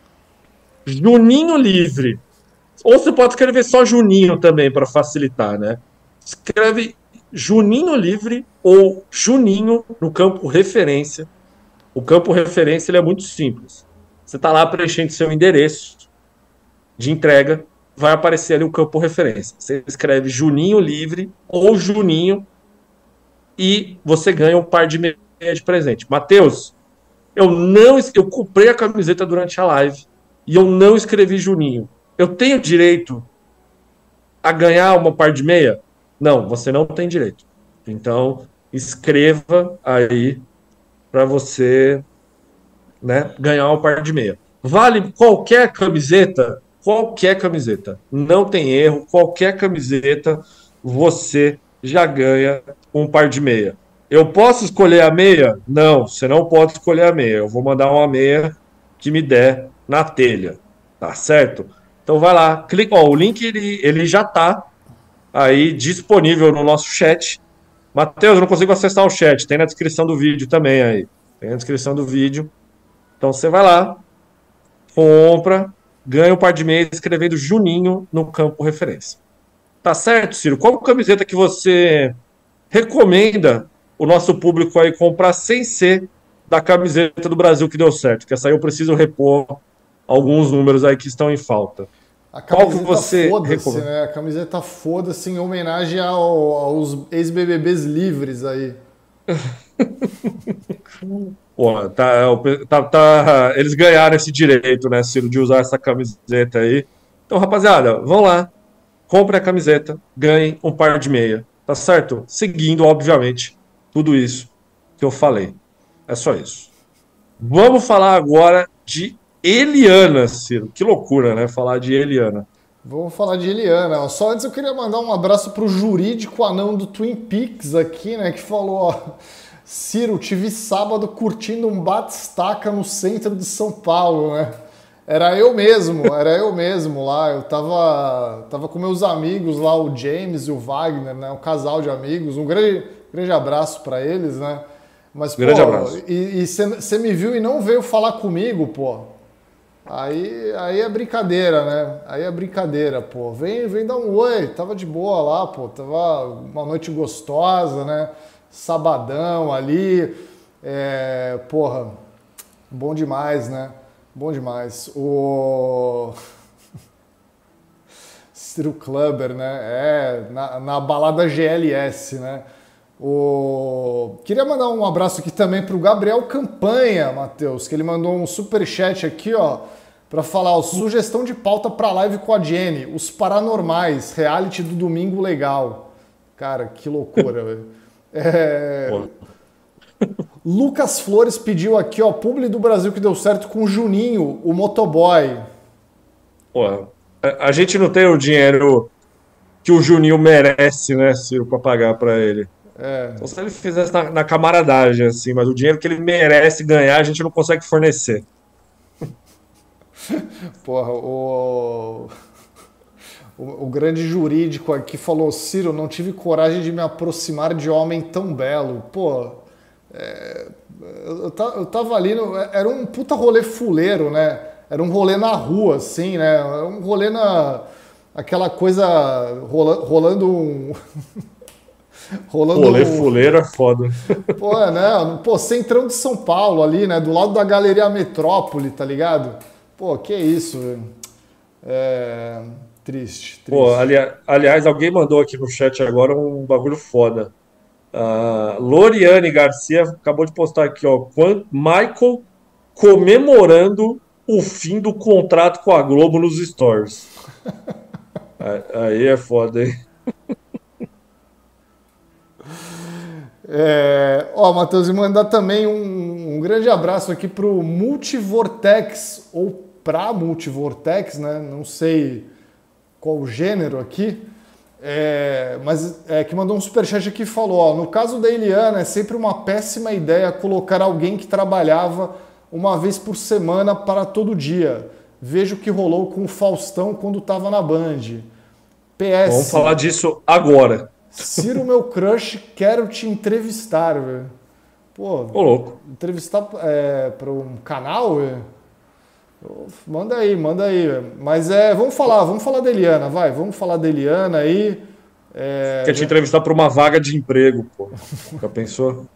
Juninho livre. Ou você pode escrever só Juninho também para facilitar, né? Escreve Juninho livre ou Juninho no campo referência. O campo referência ele é muito simples. Você está lá preenchendo seu endereço de entrega, vai aparecer ali o campo referência. Você escreve Juninho livre ou Juninho e você ganha um par de meia de presente. Matheus, eu não eu comprei a camiseta durante a live e eu não escrevi Juninho. Eu tenho direito a ganhar uma par de meia? Não, você não tem direito. Então, escreva aí para você, né, ganhar uma par de meia. Vale qualquer camiseta, qualquer camiseta. Não tem erro, qualquer camiseta você já ganha um par de meia. Eu posso escolher a meia? Não, você não pode escolher a meia. Eu vou mandar uma meia que me der na telha, tá certo? Então vai lá, clica, ó, o link ele, ele já tá aí disponível no nosso chat. Matheus, eu não consigo acessar o chat, tem na descrição do vídeo também aí. Tem na descrição do vídeo. Então você vai lá, compra, ganha um par de meias escrevendo Juninho no campo referência. Tá certo, Ciro? Qual camiseta que você recomenda o nosso público aí comprar sem ser da camiseta do Brasil que deu certo? Que essa aí eu preciso repor alguns números aí que estão em falta. A Qual que camiseta você foda-se, recomenda? né? A camiseta foda-se em homenagem ao- aos ex-B B Bs livres aí. Pô, tá, tá, tá, eles ganharam esse direito, né, Ciro, de usar essa camiseta aí. Então, rapaziada, vão lá, compre a camiseta, ganhem um par de meia, tá certo? Seguindo, obviamente, tudo isso que eu falei. É só isso. Vamos falar agora de Eliana, Ciro. Que loucura, né? Falar de Eliana. Vamos falar de Eliana. Só antes eu queria mandar um abraço pro jurídico anão do Twin Peaks aqui, né? Que falou, ó... Ciro, tive sábado curtindo um bate-estaca no centro de São Paulo, né? Era eu mesmo, era eu mesmo lá. Eu tava, tava com meus amigos lá, o James e o Wagner, né? Um casal de amigos. Um grande, grande abraço para eles, né? Mas, Grande pô, abraço. e você me viu e não veio falar comigo, pô. Aí, aí é brincadeira, né? Aí é brincadeira, pô. Vem, vem dar um oi. Tava de boa lá, pô. Tava uma noite gostosa, né? Sabadão ali, é, porra, bom demais, né? Bom demais. O Ciro Clubber, né? É, na, na balada G L S, né? O... Queria mandar um abraço aqui também pro Gabriel Campanha, Matheus, que ele mandou um superchat aqui, ó, para falar, ó, sugestão de pauta pra live com a Jenny, os paranormais, reality do domingo legal. Cara, que loucura, velho. É... Lucas Flores pediu aqui, ó, publi do Brasil que deu certo com o Juninho, o motoboy. Pô, a, a gente não tem o dinheiro que o Juninho merece, né, Ciro, pra pagar pra ele. É. Só se ele fizesse na, na camaradagem, assim, mas o dinheiro que ele merece ganhar a gente não consegue fornecer. Porra, o... O, o grande jurídico aqui falou, Ciro, não tive coragem de me aproximar de homem tão belo. Pô, é, eu, eu tava ali, no, era um puta rolê fuleiro, né? Era um rolê na rua, assim, né? Era um rolê na... Aquela coisa rola, rolando um... rolando rolê um, fuleiro é foda. Pô, é, né? Pô, centrão de São Paulo ali, né? Do lado da Galeria Metrópole, tá ligado? Pô, que isso, velho. É... Triste, triste. Pô, ali, aliás, alguém mandou aqui no chat agora um bagulho foda. Uh, Loriane Garcia acabou de postar aqui, ó. Michael comemorando o fim do contrato com a Globo nos stories. Aí é foda, hein? É, ó, Matheus, e mandar também um, um grande abraço aqui pro Multivortex, ou pra Multivortex, né? Não sei qual o gênero aqui, é, mas é, que mandou um superchat aqui e falou, ó, no caso da Eliana, é sempre uma péssima ideia colocar alguém que trabalhava uma vez por semana para todo dia. Veja o que rolou com o Faustão quando estava na Band. P S. Vamos falar disso agora. Ciro, meu crush, quero te entrevistar, velho. Pô, Ô, louco. Entrevistar é, para um canal, velho? Manda aí, manda aí. Véio. Mas é, vamos falar, vamos falar da Eliana, vai. Vamos falar da Eliana aí. É... Quer te entrevistar para uma vaga de emprego, pô. Já pensou?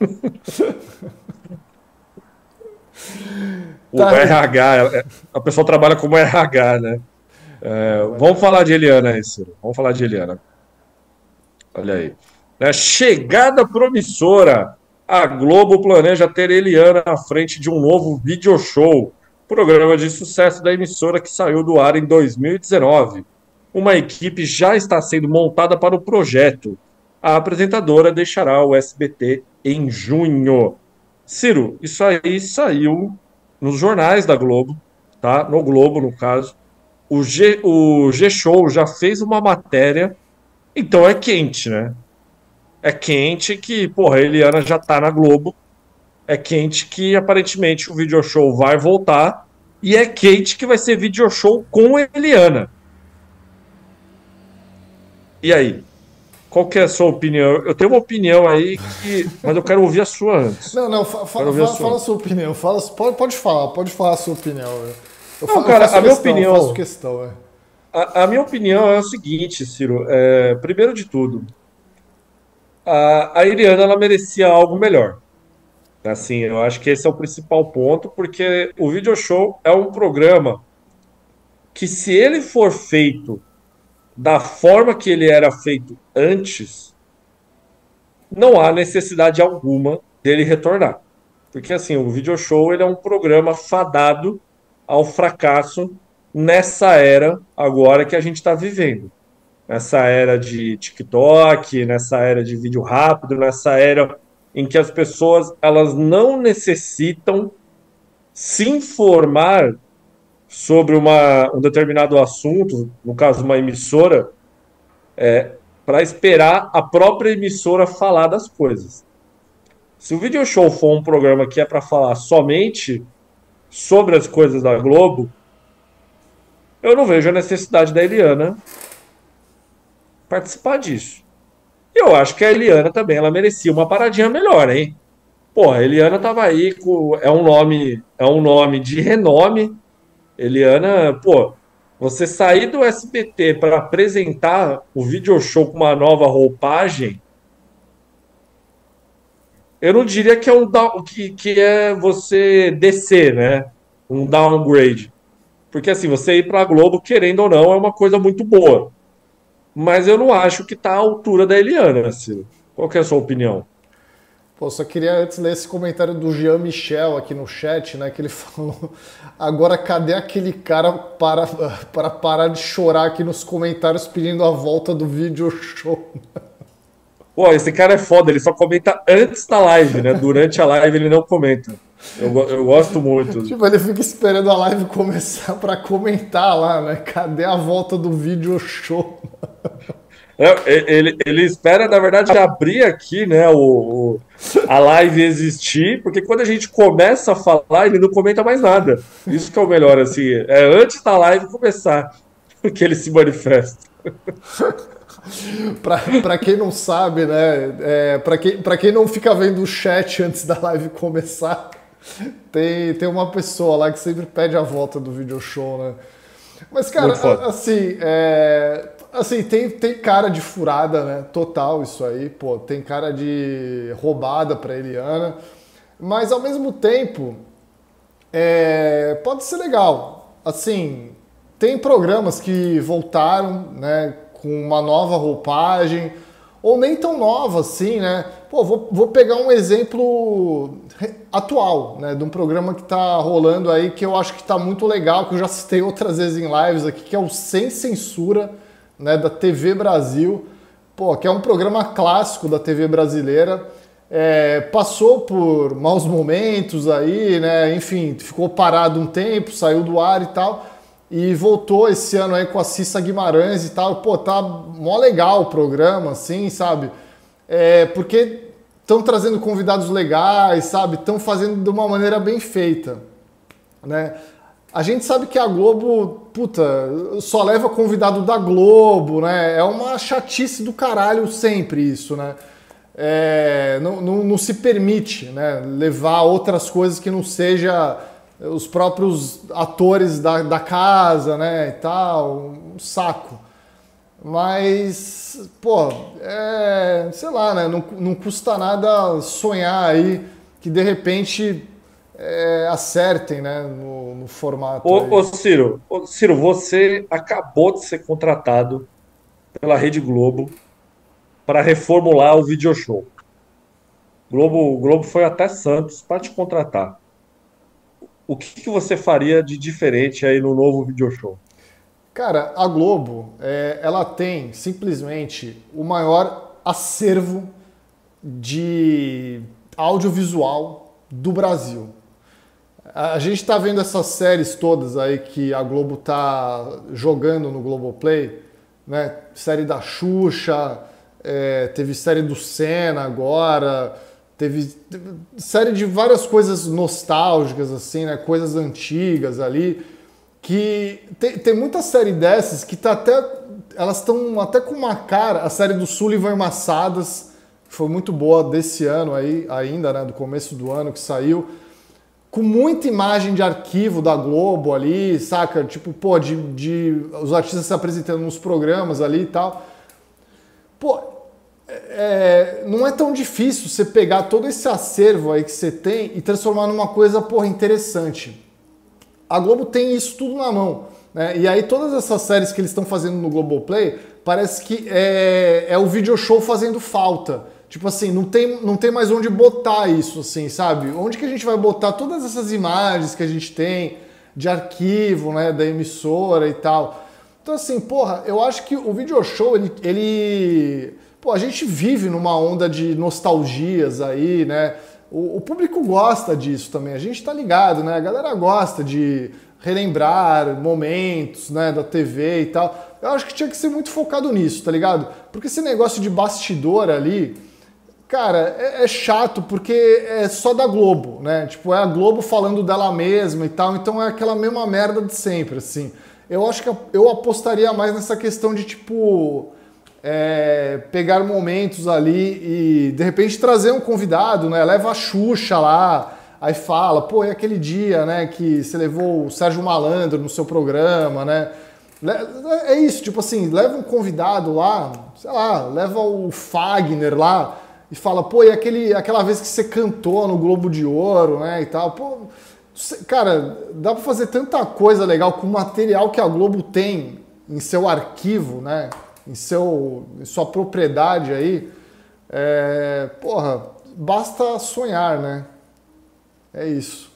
O tá. R H, a pessoa trabalha como R H, né? É, vamos falar de Eliana aí, Ciro. Vamos falar de Eliana. Olha aí. É, chegada promissora. A Globo planeja ter Eliana à frente de um novo video show. Programa de sucesso da emissora que saiu do ar em dois mil e dezenove. Uma equipe já está sendo montada para o projeto. A apresentadora deixará o S B T em junho. Ciro, isso aí saiu nos jornais da Globo, tá? No Globo, no caso. O G, o G-Show já fez uma matéria, então é quente, né? É quente que, porra, a Eliana já tá na Globo. É quente que, aparentemente, o video show vai voltar. E é quente que vai ser video show com a Eliana. E aí? Qual que é a sua opinião? Eu tenho uma opinião aí, que... mas eu quero ouvir a sua antes. Não, não, fa fa fa a fala a sua opinião. Fala, pode, pode falar, pode falar a sua opinião. Eu, não, cara, a minha questão, opinião... Eu faço questão, é. a, a minha opinião é o seguinte, Ciro. É, primeiro de tudo, a, a Eliana, ela merecia algo melhor. Assim, eu acho que esse é o principal ponto, porque o video show é um programa que, se ele for feito da forma que ele era feito antes, não há necessidade alguma dele retornar. Porque, assim, o video show ele é um programa fadado ao fracasso nessa era agora que a gente está vivendo. Nessa era de TikTok, nessa era de vídeo rápido, nessa era em que as pessoas elas não necessitam se informar sobre uma, um determinado assunto, no caso uma emissora, é, para esperar a própria emissora falar das coisas. Se o video show for um programa que é para falar somente sobre as coisas da Globo, eu não vejo a necessidade da Eliana participar disso. E eu acho que a Eliana também, ela merecia uma paradinha melhor, hein? Pô, a Eliana tava aí com... É um nome, é um nome de renome. Eliana, pô, você sair do S B T para apresentar o video show com uma nova roupagem, eu não diria que é um down, que, que é você descer, né? Um downgrade. Porque assim, você ir pra Globo, querendo ou não, é uma coisa muito boa. Mas eu não acho que tá à altura da Eliana, assim. Qual que é a sua opinião? Pô, só queria antes ler esse comentário do Jean Michel aqui no chat, né? Que ele falou: agora cadê aquele cara para, para parar de chorar aqui nos comentários pedindo a volta do video show? Pô, esse cara é foda, ele só comenta antes da live, né? Durante a live ele não comenta. Eu, eu gosto muito. Tipo, ele fica esperando a live começar para comentar lá, né? Cadê a volta do video show? É, ele, ele espera, na verdade, abrir aqui, né, o, o, a live existir, porque quando a gente começa a falar, ele não comenta mais nada. Isso que é o melhor, assim. É antes da live começar que ele se manifesta. Para quem não sabe, né, é, para quem, para quem não fica vendo o chat antes da live começar, tem, tem uma pessoa lá que sempre pede a volta do video show, né? Mas, cara, assim, é, assim tem, tem cara de furada, né? Total isso aí, pô, tem cara de roubada pra Eliana, mas ao mesmo tempo é, pode ser legal. Assim, tem programas que voltaram, né, com uma nova roupagem, ou nem tão nova assim, né? Pô, vou, vou pegar um exemplo atual, né, de um programa que tá rolando aí, que eu acho que tá muito legal, que eu já citei outras vezes em lives aqui, que é o Sem Censura, né, da T V Brasil. Pô, que é um programa clássico da T V brasileira. É, passou por maus momentos aí, né? Enfim, ficou parado um tempo, saiu do ar e tal, e voltou esse ano aí com a Cissa Guimarães e tal. Pô, tá mó legal o programa, assim, sabe? É, porque estão trazendo convidados legais, sabe? Estão fazendo de uma maneira bem feita, né? A gente sabe que a Globo, puta, só leva convidado da Globo, né? É uma chatice do caralho sempre isso, né? É, não, não, não se permite, né, levar outras coisas que não seja os próprios atores da, da casa, né, e tal, um saco. Mas, pô, é, sei lá, né, não, não custa nada sonhar aí que de repente é, acertem, né, no, no formato. Ô, ô Ciro, ô, Ciro, você acabou de ser contratado pela Rede Globo para reformular o video show. Globo, o Globo foi até Santos para te contratar. O que, que você faria de diferente aí no novo video show? Cara, a Globo, é, ela tem simplesmente o maior acervo de audiovisual do Brasil. A gente está vendo essas séries todas aí que a Globo tá jogando no Globoplay, né? Série da Xuxa, é, teve série do Senna agora, teve, teve série de várias coisas nostálgicas, assim, né? Coisas antigas ali, que tem, tem muita série dessas que tá até, elas estão até com uma cara, a série do Sullivan e Massadas, que foi muito boa desse ano aí, ainda, né? Do começo do ano que saiu, com muita imagem de arquivo da Globo ali, saca? Tipo, pô, de, de os artistas se apresentando nos programas ali e tal. Pô, é, não é tão difícil você pegar todo esse acervo aí que você tem e transformar numa coisa, porra, interessante. A Globo tem isso tudo na mão, né? E aí todas essas séries que eles estão fazendo no Globoplay, parece que é, é o video show fazendo falta. Tipo assim, não tem, não tem mais onde botar isso, assim, sabe? Onde que a gente vai botar todas essas imagens que a gente tem de arquivo, né, da emissora e tal. Então assim, porra, eu acho que o video show, ele... ele... Pô, a gente vive numa onda de nostalgias aí, né? O, o público gosta disso também, a gente tá ligado, né? A galera gosta de relembrar momentos, né, da T V e tal. Eu acho que tinha que ser muito focado nisso, tá ligado? Porque esse negócio de bastidor ali... Cara, é, é chato porque é só da Globo, né? Tipo, é a Globo falando dela mesma e tal, então é aquela mesma merda de sempre, assim. Eu acho que eu apostaria mais nessa questão de, tipo, é, pegar momentos ali e, de repente, trazer um convidado, né? Leva a Xuxa lá, aí fala, pô, é aquele dia, né, que você levou o Sérgio Malandro no seu programa, né? É isso, tipo assim, leva um convidado lá, sei lá, leva o Fagner lá, e fala, pô, e aquele, aquela vez que você cantou no Globo de Ouro, né, e tal. Pô, cara, dá pra fazer tanta coisa legal com o material que a Globo tem em seu arquivo, né, em, seu, em sua propriedade aí. É, porra, basta sonhar, né? É isso.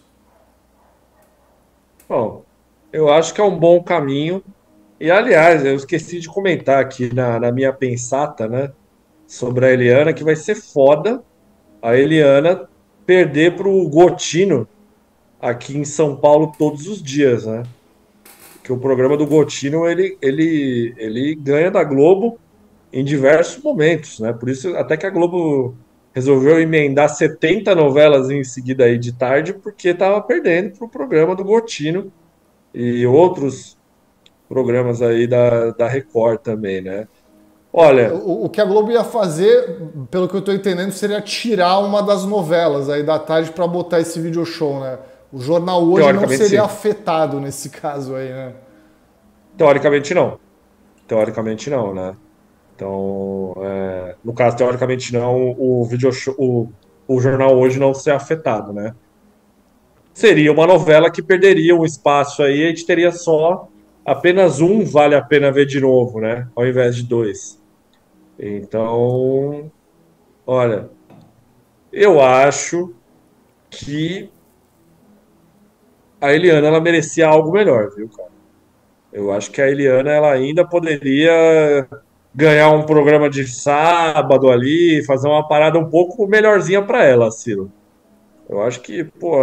Bom, eu acho que é um bom caminho. E, aliás, eu esqueci de comentar aqui na, na minha pensata, né, sobre a Eliana, que vai ser foda a Eliana perder pro Gotino aqui em São Paulo todos os dias, né? Porque o programa do Gotino, ele, ele, ele ganha da Globo em diversos momentos, né? Por isso, até que a Globo resolveu emendar setenta novelas em seguida aí de tarde, porque estava perdendo pro programa do Gotino e outros programas aí da, da Record também, né? Olha, O, o que a Globo ia fazer, pelo que eu tô entendendo, seria tirar uma das novelas aí da tarde para botar esse video show, né? O jornal hoje não teoricamente seria sim. afetado nesse caso aí, né? Teoricamente não. Teoricamente não, né? Então, é, no caso, teoricamente não, o video show, o, o jornal hoje não ser afetado, né? Seria uma novela que perderia um espaço aí, a gente teria só apenas um vale a pena ver de novo, né? Ao invés de dois. Então, olha, eu acho que a Eliana ela merecia algo melhor, viu, cara? Eu acho que a Eliana ela ainda poderia ganhar um programa de sábado ali, fazer uma parada um pouco melhorzinha pra ela, Ciro. Eu acho que, pô,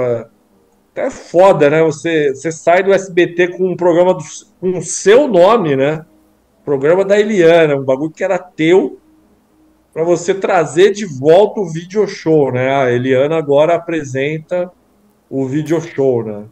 é foda, né? Você, você sai do S B T com um programa do, com o seu nome, né? Programa da Eliana, um bagulho que era teu, pra você trazer de volta o video show, né? A Eliana agora apresenta o video show, né?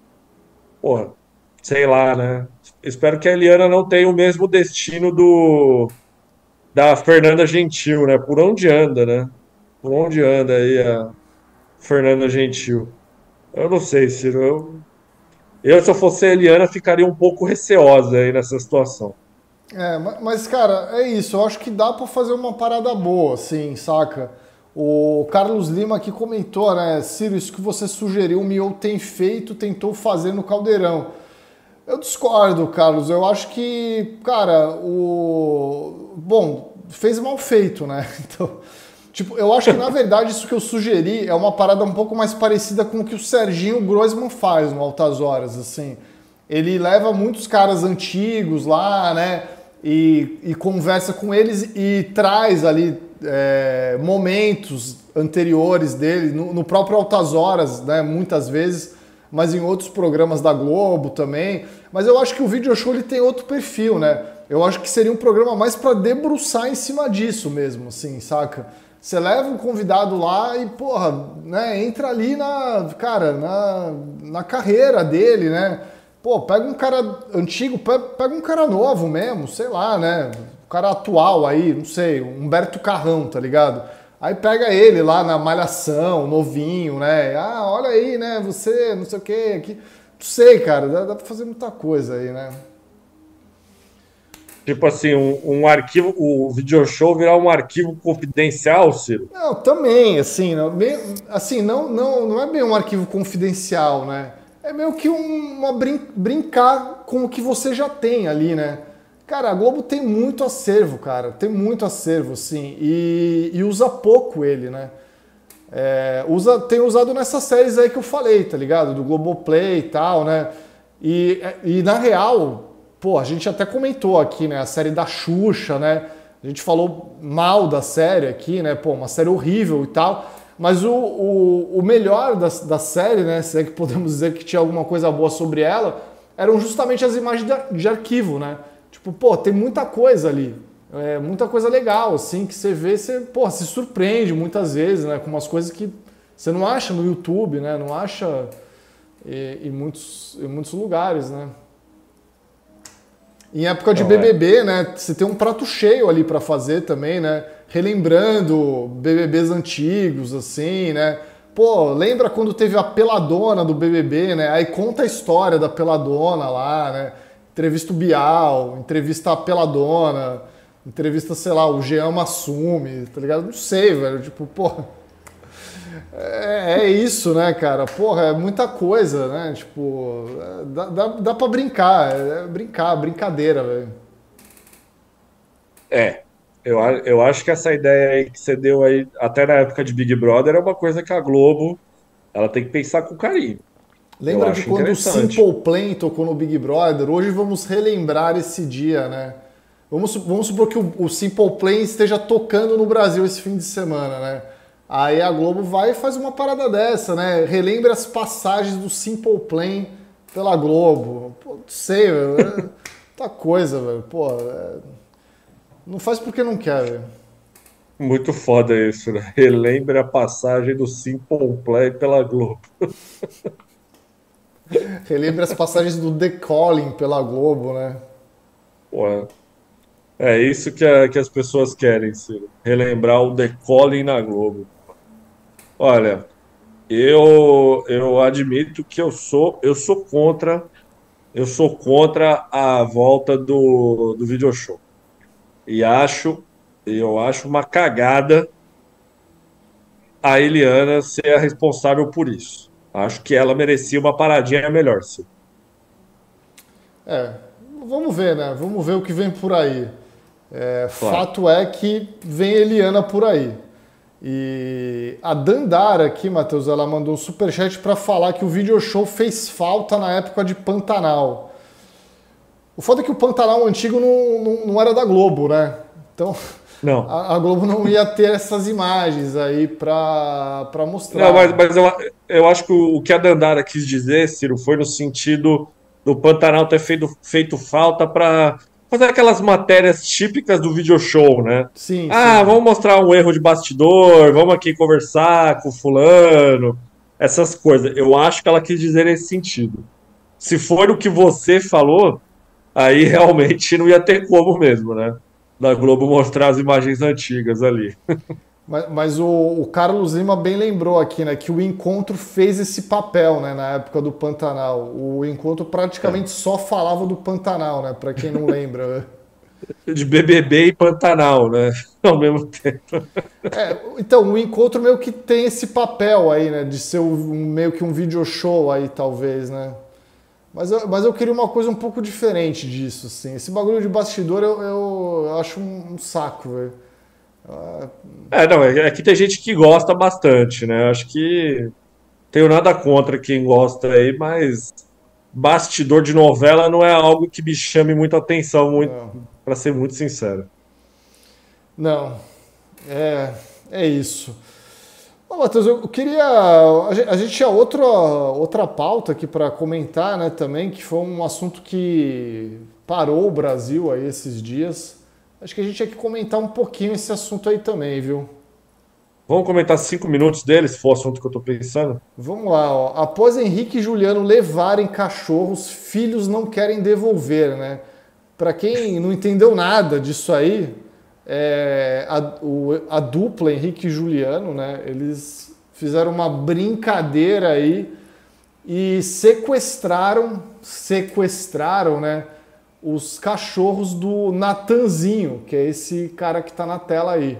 Porra, sei lá, né? Espero que a Eliana não tenha o mesmo destino do da Fernanda Gentil, né? Por onde anda, né? Por onde anda aí a Fernanda Gentil? Eu não sei, Ciro. Eu, eu, se eu fosse a Eliana, ficaria um pouco receosa aí nessa situação. É, ma- mas, cara, é isso. Eu acho que dá pra fazer uma parada boa, assim, saca? O Carlos Lima aqui comentou, né? Ciro, isso que você sugeriu, o Mion tem feito, tentou fazer no Caldeirão. Eu discordo, Carlos. Eu acho que, cara, o. Bom, fez mal feito, né? Então, tipo, eu acho que na verdade isso que eu sugeri é uma parada um pouco mais parecida com o que o Serginho Groisman faz no Altas Horas, assim. Ele leva muitos caras antigos lá, né? E, e conversa com eles e traz ali é, momentos anteriores dele, no, no próprio Altas Horas, né? Muitas vezes, mas em outros programas da Globo também. Mas eu acho que o Video Show ele tem outro perfil, né? Eu acho que seria um programa mais para debruçar em cima disso mesmo, assim, saca? Você leva um convidado lá e, porra, né, entra ali na, cara, na, na carreira dele, né? Pô, pega um cara antigo, pe- pega um cara novo mesmo, sei lá, né? Um cara atual aí, não sei, Humberto Carrão, tá ligado? Aí pega ele lá na Malhação, novinho, né? Ah, olha aí, né? Você, não sei o quê, aqui. Não sei, cara, dá, dá pra fazer muita coisa aí, né? Tipo assim, um, um arquivo, o video show virar um arquivo confidencial, Ciro. Não, também, assim, não, meio- assim, não, não, não é bem um arquivo confidencial, né? É meio que um- uma brin- brincar com o que você já tem ali, né? Cara, a Globo tem muito acervo, cara, tem muito acervo, assim, e, e usa pouco ele, né? É, usa, tem usado nessas séries aí que eu falei, tá ligado? Do Globoplay e tal, né? E, e na real, pô, a gente até comentou aqui, né? A série da Xuxa, né? A gente falou mal da série aqui, né? Pô, uma série horrível e tal. Mas o, o, o melhor da, da série, né? Se é que podemos dizer que tinha alguma coisa boa sobre ela, eram justamente as imagens de, de arquivo, né? Tipo, pô, tem muita coisa ali. É, muita coisa legal, assim, que você vê, você, pô, se surpreende muitas vezes, né? Com umas coisas que você não acha no YouTube, né? Não acha e- em muitos, em muitos lugares, né? Em época de Não é. B B B, né? Você tem um prato cheio ali pra fazer também, né? Relembrando B B Bs antigos, assim, né? Pô, lembra quando teve a peladona do B B B, né? Aí conta a história da peladona lá, né? Entrevista o Bial, entrevista a peladona, entrevista, sei lá, o Jean Massumi, tá ligado? Não sei, velho. Tipo, pô, é, é isso, né, cara? Porra, é muita coisa, né? Tipo, é, dá, dá, dá pra brincar, é, é brincar, brincadeira, velho. É. Eu, a- eu acho que essa ideia aí que você deu aí, até na época de Big Brother, é uma coisa que a Globo ela tem que pensar com carinho. Eu Lembra de acho quando o interessante. Simple Plan tocou no Big Brother? Hoje vamos relembrar esse dia, né? Vamos, su- vamos supor que o, o Simple Plan esteja tocando no Brasil esse fim de semana, né? Aí a Globo vai e faz uma parada dessa, né? Relembra as passagens do Simple Plan pela Globo. Pô, não sei, velho. É muita coisa, velho. Pô, é, não faz porque não quer, velho. Muito foda isso, né? Relembra a passagem do Simple Play pela Globo. Relembra as passagens do The Calling pela Globo, né? Pô, é isso que, a- que as pessoas querem, Ciro. Relembrar o Decolling na Globo. Olha, eu eu admito que eu sou eu sou contra eu sou contra a volta do do video show. E acho eu acho uma cagada a Eliana ser a responsável por isso. Acho que ela merecia uma paradinha melhor, Ciro. É, vamos ver, né? Vamos ver o que vem por aí. É, Claro. Fato é que vem Eliana por aí. E a Dandara aqui, Matheus, ela mandou um superchat para falar que o video show fez falta na época de Pantanal. O foda é que o Pantanal antigo não, não, não era da Globo, né? Então Não. a, a Globo não ia ter essas imagens aí para mostrar. Não, mas, mas eu, eu acho que o, o que a Dandara quis dizer, Ciro, foi no sentido do Pantanal ter feito, feito falta para fazer aquelas matérias típicas do video show, né? Sim, Ah, sim. vamos mostrar um erro de bastidor, vamos aqui conversar com o fulano, essas coisas. Eu acho que ela quis dizer nesse sentido. Se for o que você falou, aí realmente não ia ter como mesmo, né? Da Globo mostrar as imagens antigas ali. Mas, mas o, o Carlos Lima bem lembrou aqui, né, que o Encontro fez esse papel, né, na época do Pantanal. O Encontro praticamente só falava do Pantanal, né, para quem não lembra. De B B B e Pantanal, né? Ao mesmo tempo. É, então, o Encontro meio que tem esse papel aí, né, de ser um, meio que um video show aí, talvez, né. Mas eu, mas eu queria uma coisa um pouco diferente disso, assim. Esse bagulho de bastidor eu, eu, eu acho um, um saco, velho. Ah, É, não, é é que tem gente que gosta bastante, né? Acho que tenho nada contra quem gosta aí, mas bastidor de novela não é algo que me chame muita atenção, muito, não. para ser muito sincero. Não, é, é isso. Ô, Matheus, eu queria. A gente, a gente tinha outra, outra pauta aqui para comentar, né, também, que foi um assunto que parou o Brasil aí esses dias. Acho que a gente tinha que comentar um pouquinho esse assunto aí também, viu? Vamos comentar cinco minutos dele, se for o assunto que eu tô pensando? Vamos lá, ó. Após Henrique e Juliano levarem cachorros, filhos não querem devolver, né? Para quem não entendeu nada disso aí, é, a, o- a dupla Henrique e Juliano, né? Eles fizeram uma brincadeira aí e sequestraram, sequestraram, né? Os cachorros do Natanzinho, que é esse cara que tá na tela aí.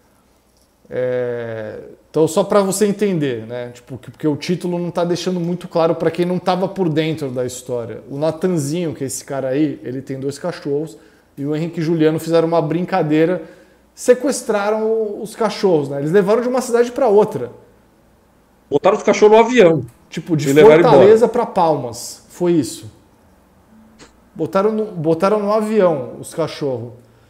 É, Então, só para você entender, né? Tipo, que- porque o título não tá deixando muito claro para quem não tava por dentro da história. O Natanzinho, que é esse cara aí, ele tem dois cachorros e o Henrique e Juliano fizeram uma brincadeira, sequestraram o- os cachorros, né? Eles levaram de uma cidade para outra, Botaram os cachorros no avião tipo de e levaram embora. Fortaleza para Palmas. Foi isso. Botaram no, botaram no avião os cachorros.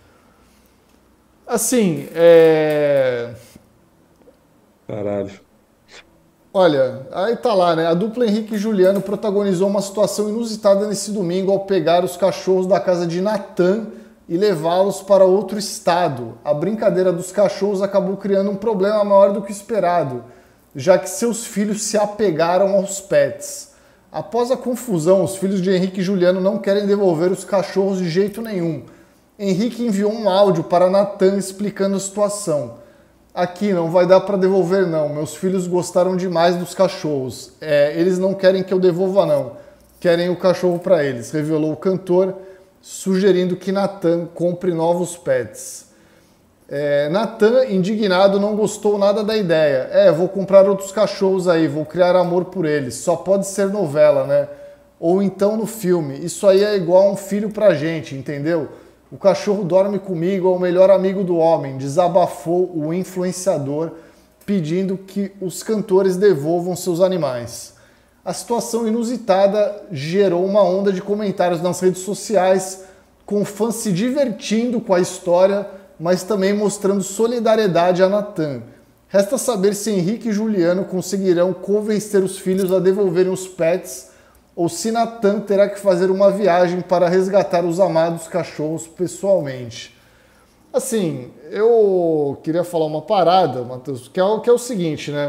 Assim, é... Caralho. Olha, aí tá lá, né? A dupla Henrique e Juliano protagonizou uma situação inusitada nesse domingo ao pegar os cachorros da casa de Natan e levá-los para outro estado. A brincadeira dos cachorros acabou criando um problema maior do que o esperado, já que seus filhos se apegaram aos pets. Após a confusão, os filhos de Henrique e Juliano não querem devolver os cachorros de jeito nenhum. Henrique enviou um áudio para Natan explicando a situação. Aqui não vai dar para devolver não, meus filhos gostaram demais dos cachorros. É, eles não querem que eu devolva não, querem o cachorro para eles, revelou o cantor, sugerindo que Natan compre novos pets. É, Natan, indignado, não gostou nada da ideia. É, vou comprar outros cachorros aí, vou criar amor por eles, só pode ser novela, né? Ou então no filme, isso aí é igual um filho pra gente, entendeu? O cachorro dorme comigo, é o melhor amigo do homem, desabafou o influenciador, pedindo que os cantores devolvam seus animais. A situação inusitada gerou uma onda de comentários nas redes sociais, com fãs se divertindo com a história, mas também mostrando solidariedade a Natan. Resta saber se Henrique e Juliano conseguirão convencer os filhos a devolverem os pets ou se Natan terá que fazer uma viagem para resgatar os amados cachorros pessoalmente. Assim, eu queria falar uma parada, Matheus, que é, o- que é o seguinte, né?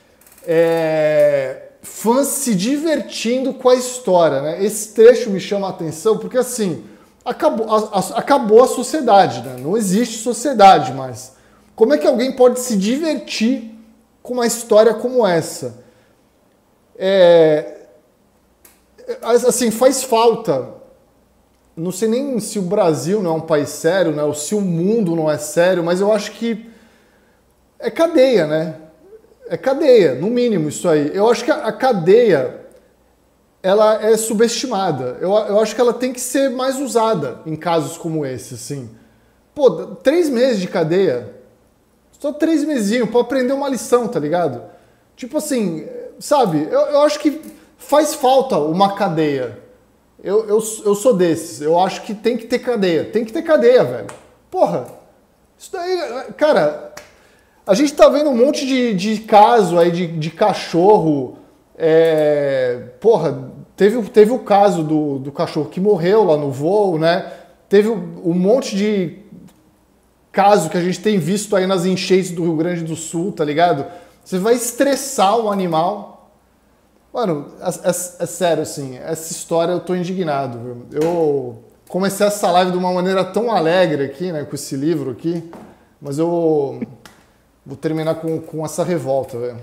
É... Fãs se divertindo com a história, né? Esse trecho me chama a atenção porque, assim, acabou a, a- acabou a sociedade, né? Não existe sociedade mais. Como é que alguém pode se divertir com uma história como essa? É... Assim, faz falta. Não sei nem se o Brasil não é um país sério, né? Ou se o mundo não é sério, mas eu acho que é cadeia, né? É cadeia, no mínimo, isso aí. Eu acho que a a cadeia, ela é subestimada. Eu, eu acho que ela tem que ser mais usada em casos como esse, assim. Pô, três meses de cadeia. Só três mesinhos pra aprender uma lição, tá ligado? Tipo assim, sabe? Eu, eu acho que faz falta uma cadeia. Eu, eu, eu sou desses. Eu acho que tem que ter cadeia. Tem que ter cadeia, velho. Porra. Isso daí, cara... A gente tá vendo um monte de, de caso aí de, de cachorro. É, porra, teve, teve o caso do, do cachorro que morreu lá no voo, né? Teve um monte de caso que a gente tem visto aí nas enchentes do Rio Grande do Sul, tá ligado? Você vai estressar o animal. Mano, é, é, é sério, assim, essa história eu tô indignado, viu? Eu comecei essa live de uma maneira tão alegre aqui, né, com esse livro aqui, mas eu vou terminar com, com essa revolta, velho.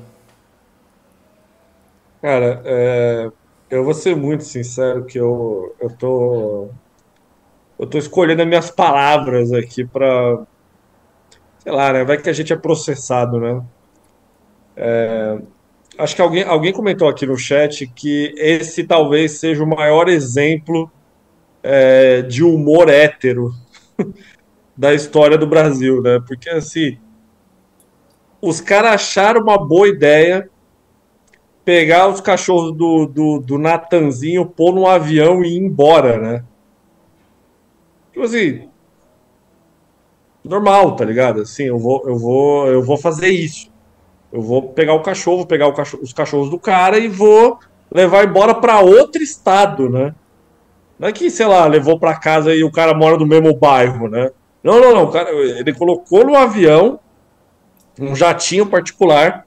Cara, é, eu vou ser muito sincero que eu, eu tô, eu tô escolhendo as minhas palavras aqui pra, sei lá, né? Vai que a gente é processado, né? Acho que alguém, alguém comentou aqui no chat que esse talvez seja o maior exemplo é, de humor hétero da história do Brasil, né? Porque assim, os caras acharam uma boa ideia pegar os cachorros do, do, do Natanzinho, pôr num avião e ir embora, né? Tipo assim, normal, tá ligado? Assim, eu vou, eu vou, eu vou fazer isso. Eu vou pegar o cachorro, pegar o cachorro, os cachorros do cara e vou levar embora para outro estado, né? Não é que, sei lá, levou para casa e o cara mora no mesmo bairro, né? Não, não, não. O cara, ele colocou no avião, um jatinho particular,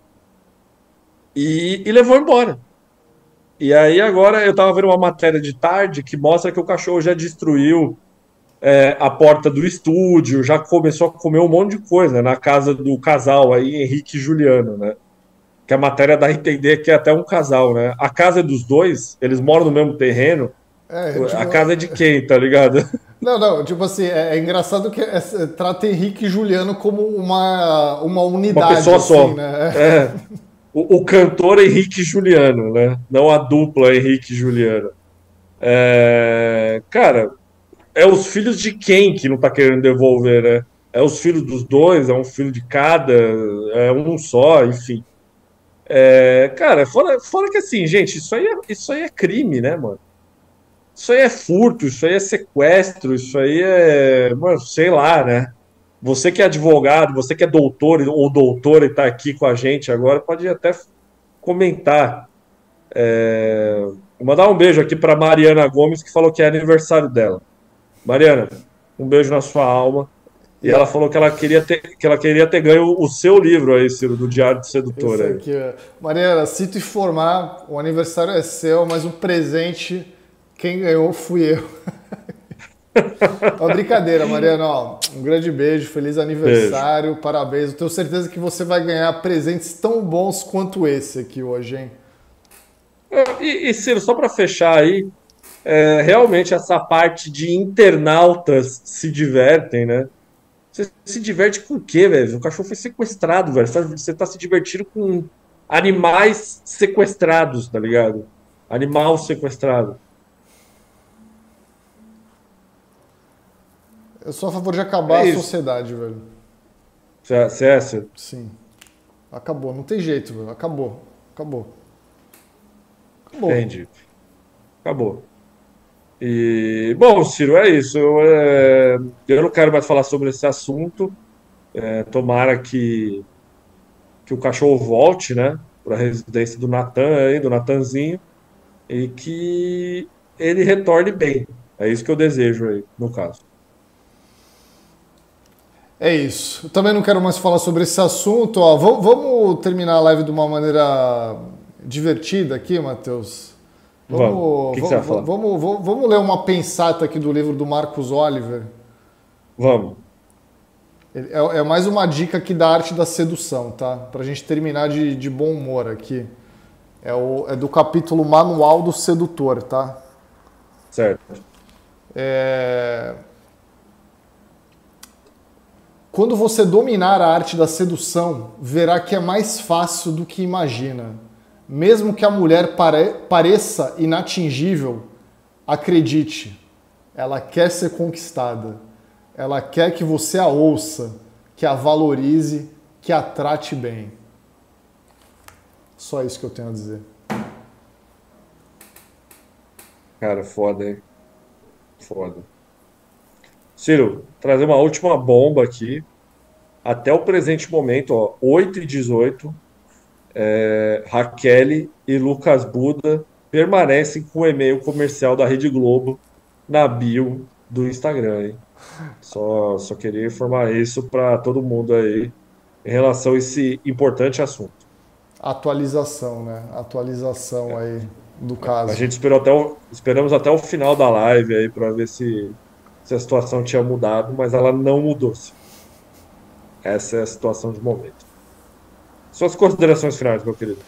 e, e levou embora. E aí agora eu tava vendo uma matéria de tarde que mostra que o cachorro já destruiu é, a porta do estúdio, já começou a comer um monte de coisa na casa do casal aí, Henrique e Juliano, né? Que a matéria dá a entender que é até um casal, né? A casa é dos dois, eles moram no mesmo terreno. É, tipo, A casa é de quem, tá ligado? não, não, tipo assim, é, é engraçado que é, é, trata Henrique e Juliano como uma, uma Uma unidade, pessoa assim, só. né? É. O, o cantor Henrique e Juliano, né? Não a dupla Henrique e Juliano. É, cara, é os filhos de quem que não tá querendo devolver, né? É os filhos dos dois, é um filho de cada, é um só, enfim. É, cara, fora, fora que assim, gente, isso aí, é, isso aí é crime, né, mano? Isso aí é furto, isso aí é sequestro, isso aí é, mano, sei lá, né? Você que é advogado, você que é doutor ou doutora e tá aqui com a gente agora, pode até comentar. É, vou mandar um beijo aqui para Mariana Gomes, que falou que é aniversário dela. Mariana, um beijo na sua alma. E E ela a- falou que ela queria ter, que ela queria ter ganho o seu livro aí, Ciro, do Diário de Sedutor esse aí. aqui, ó. Mariana, sinto informar, o aniversário é seu, mas o presente, quem ganhou fui eu. Uma brincadeira, Mariana, ó, um grande beijo, feliz Beijo. aniversário, parabéns. Eu tenho certeza que você vai ganhar presentes tão bons quanto esse aqui hoje, hein? E, e Ciro, só para fechar aí, é, realmente essa parte de internautas se divertem, né? Você se diverte com o quê, velho? O cachorro foi sequestrado, velho. Você tá você tá se divertindo com animais sequestrados, tá ligado? Animal sequestrado. Eu sou a favor de acabar É a isso. sociedade, velho. Você é, Ciro? Sim, acabou, não tem jeito, velho. Acabou, acabou, acabou. Entendi. Acabou. E, bom, Ciro, é isso. Eu, é, eu não quero mais falar sobre esse assunto. É, tomara que, que o cachorro volte, né? Para a residência do Natan aí, do Natanzinho, e que ele retorne bem. É isso que eu desejo aí, no caso. É isso. Eu também não quero mais falar sobre esse assunto. Ó, vamos, vamos terminar a live de uma maneira divertida aqui, Matheus. Vamos. O Vamos, que que você vai vamos, falar? vamos, vamos, vamos ler uma pensata aqui do livro do Marcus Oliver. Vamos. Ele- É, é mais uma dica aqui da arte da sedução, tá? Pra gente terminar de, de bom humor aqui. É, o, é do capítulo Manual do Sedutor, tá? Certo. É, quando você dominar a arte da sedução, verá que é mais fácil do que imagina. Mesmo que a mulher pare- pareça inatingível, acredite, ela quer ser conquistada. Ela quer que você a ouça, que a valorize, que a trate bem. Só isso que eu tenho a dizer. Cara, foda, hein? Foda. Ciro, trazer uma última bomba aqui. Até o presente momento, ó, oito e dezoito, é, Raquel e Lucas Buda permanecem com o e-mail comercial da Rede Globo na bio do Instagram, hein? Só, só queria informar isso para todo mundo aí em relação a esse importante assunto. Atualização, né? Atualização aí do A caso. gente esperou até o, esperamos até o final da live aí para ver se, se a situação tinha mudado, mas ela não mudou. Essa é a situação de momento. Suas considerações finais, meu querido.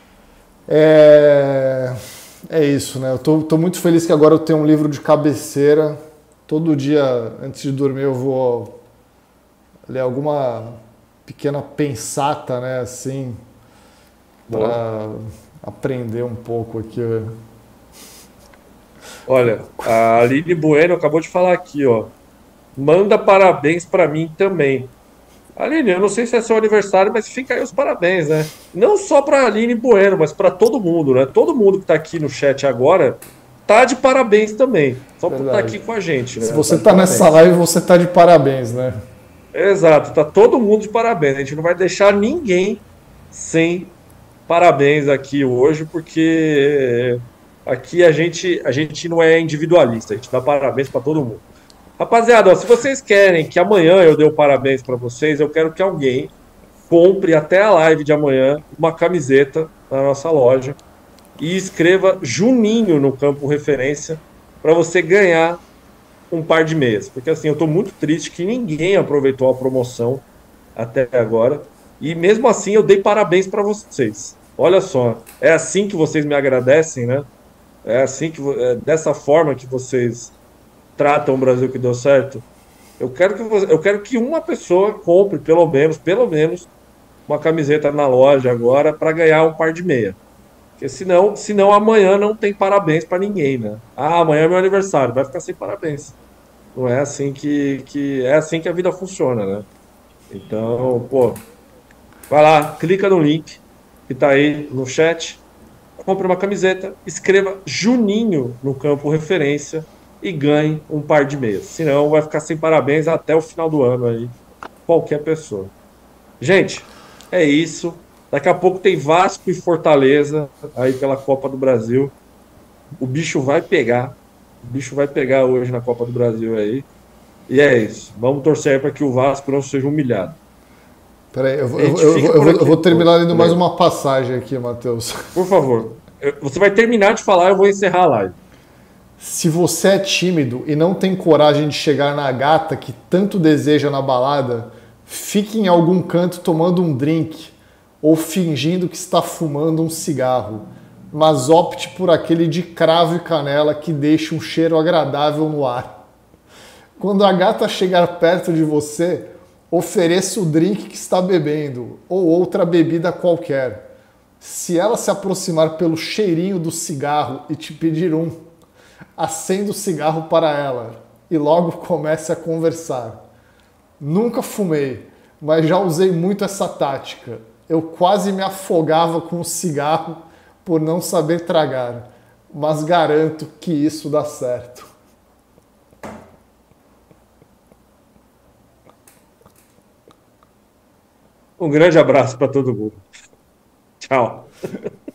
É, é isso, né? Eu tô, tô muito feliz que agora eu tenho um livro de cabeceira. Todo dia, antes de dormir, eu vou ler alguma pequena pensata, né? Assim, Boa. para aprender um pouco aqui. Olha, a Aline Bueno acabou de falar aqui, ó. Manda parabéns para mim também. Aline, eu não sei se é seu aniversário, mas fica aí os parabéns, né? Não só para a Aline Bueno, mas para todo mundo, né? Todo mundo que está aqui no chat agora tá de parabéns também. Só por estar aqui Verdade. com a gente, Se né? você Tá de tá nessa parabéns. live, você tá de parabéns, né? Exato, tá todo mundo de parabéns. A gente não vai deixar ninguém sem parabéns aqui hoje, porque aqui a gente, a gente não é individualista, a gente dá parabéns para todo mundo. Rapaziada, ó, se vocês querem que amanhã eu dê o parabéns para vocês, eu quero que alguém compre até a live de amanhã uma camiseta na nossa loja e escreva Juninho no campo referência para você ganhar um par de meias. Porque assim, eu estou muito triste que ninguém aproveitou a promoção até agora. E mesmo assim eu dei parabéns para vocês. Olha só, é assim que vocês me agradecem, né? É assim que vo- é dessa forma que vocês tratam o Brasil que deu certo. Eu quero que vo- eu quero que uma pessoa compre pelo menos, pelo menos uma camiseta na loja agora para ganhar um par de meia. Porque senão, senão amanhã não tem parabéns para ninguém, né? Ah, amanhã é meu aniversário, vai ficar sem parabéns. Não é assim que, que é assim que a vida funciona, né? Então, pô, vai lá, clica no link que tá aí no chat, compre uma camiseta, escreva Juninho no campo referência e ganhe um par de meias. Senão vai ficar sem parabéns até o final do ano aí, qualquer pessoa. Gente, é isso. Daqui a pouco tem Vasco e Fortaleza aí pela Copa do Brasil. O bicho vai pegar. O bicho vai pegar hoje na Copa do Brasil aí. E é isso. Vamos torcer para que o Vasco não seja humilhado. Peraí, eu, vou- A eu, vou- gente eu, vou- fica eu, por vou- eu aqui. vou terminar lendo mais Legal. uma passagem aqui, Matheus. Por favor. Eu- Você vai terminar de falar, eu vou encerrar a live. Se você é tímido e não tem coragem de chegar na gata que tanto deseja na balada, fique em algum canto tomando um drink ou fingindo que está fumando um cigarro, mas opte por aquele de cravo e canela que deixa um cheiro agradável no ar. Quando a gata chegar perto de você, ofereça o drink que está bebendo ou outra bebida qualquer. Se ela se aproximar pelo cheirinho do cigarro e te pedir um, acenda o cigarro para ela e logo comece a conversar. Nunca fumei, mas já usei muito essa tática. Eu quase me afogava com o cigarro por não saber tragar, mas garanto que isso dá certo. Um grande abraço para todo mundo. Tchau.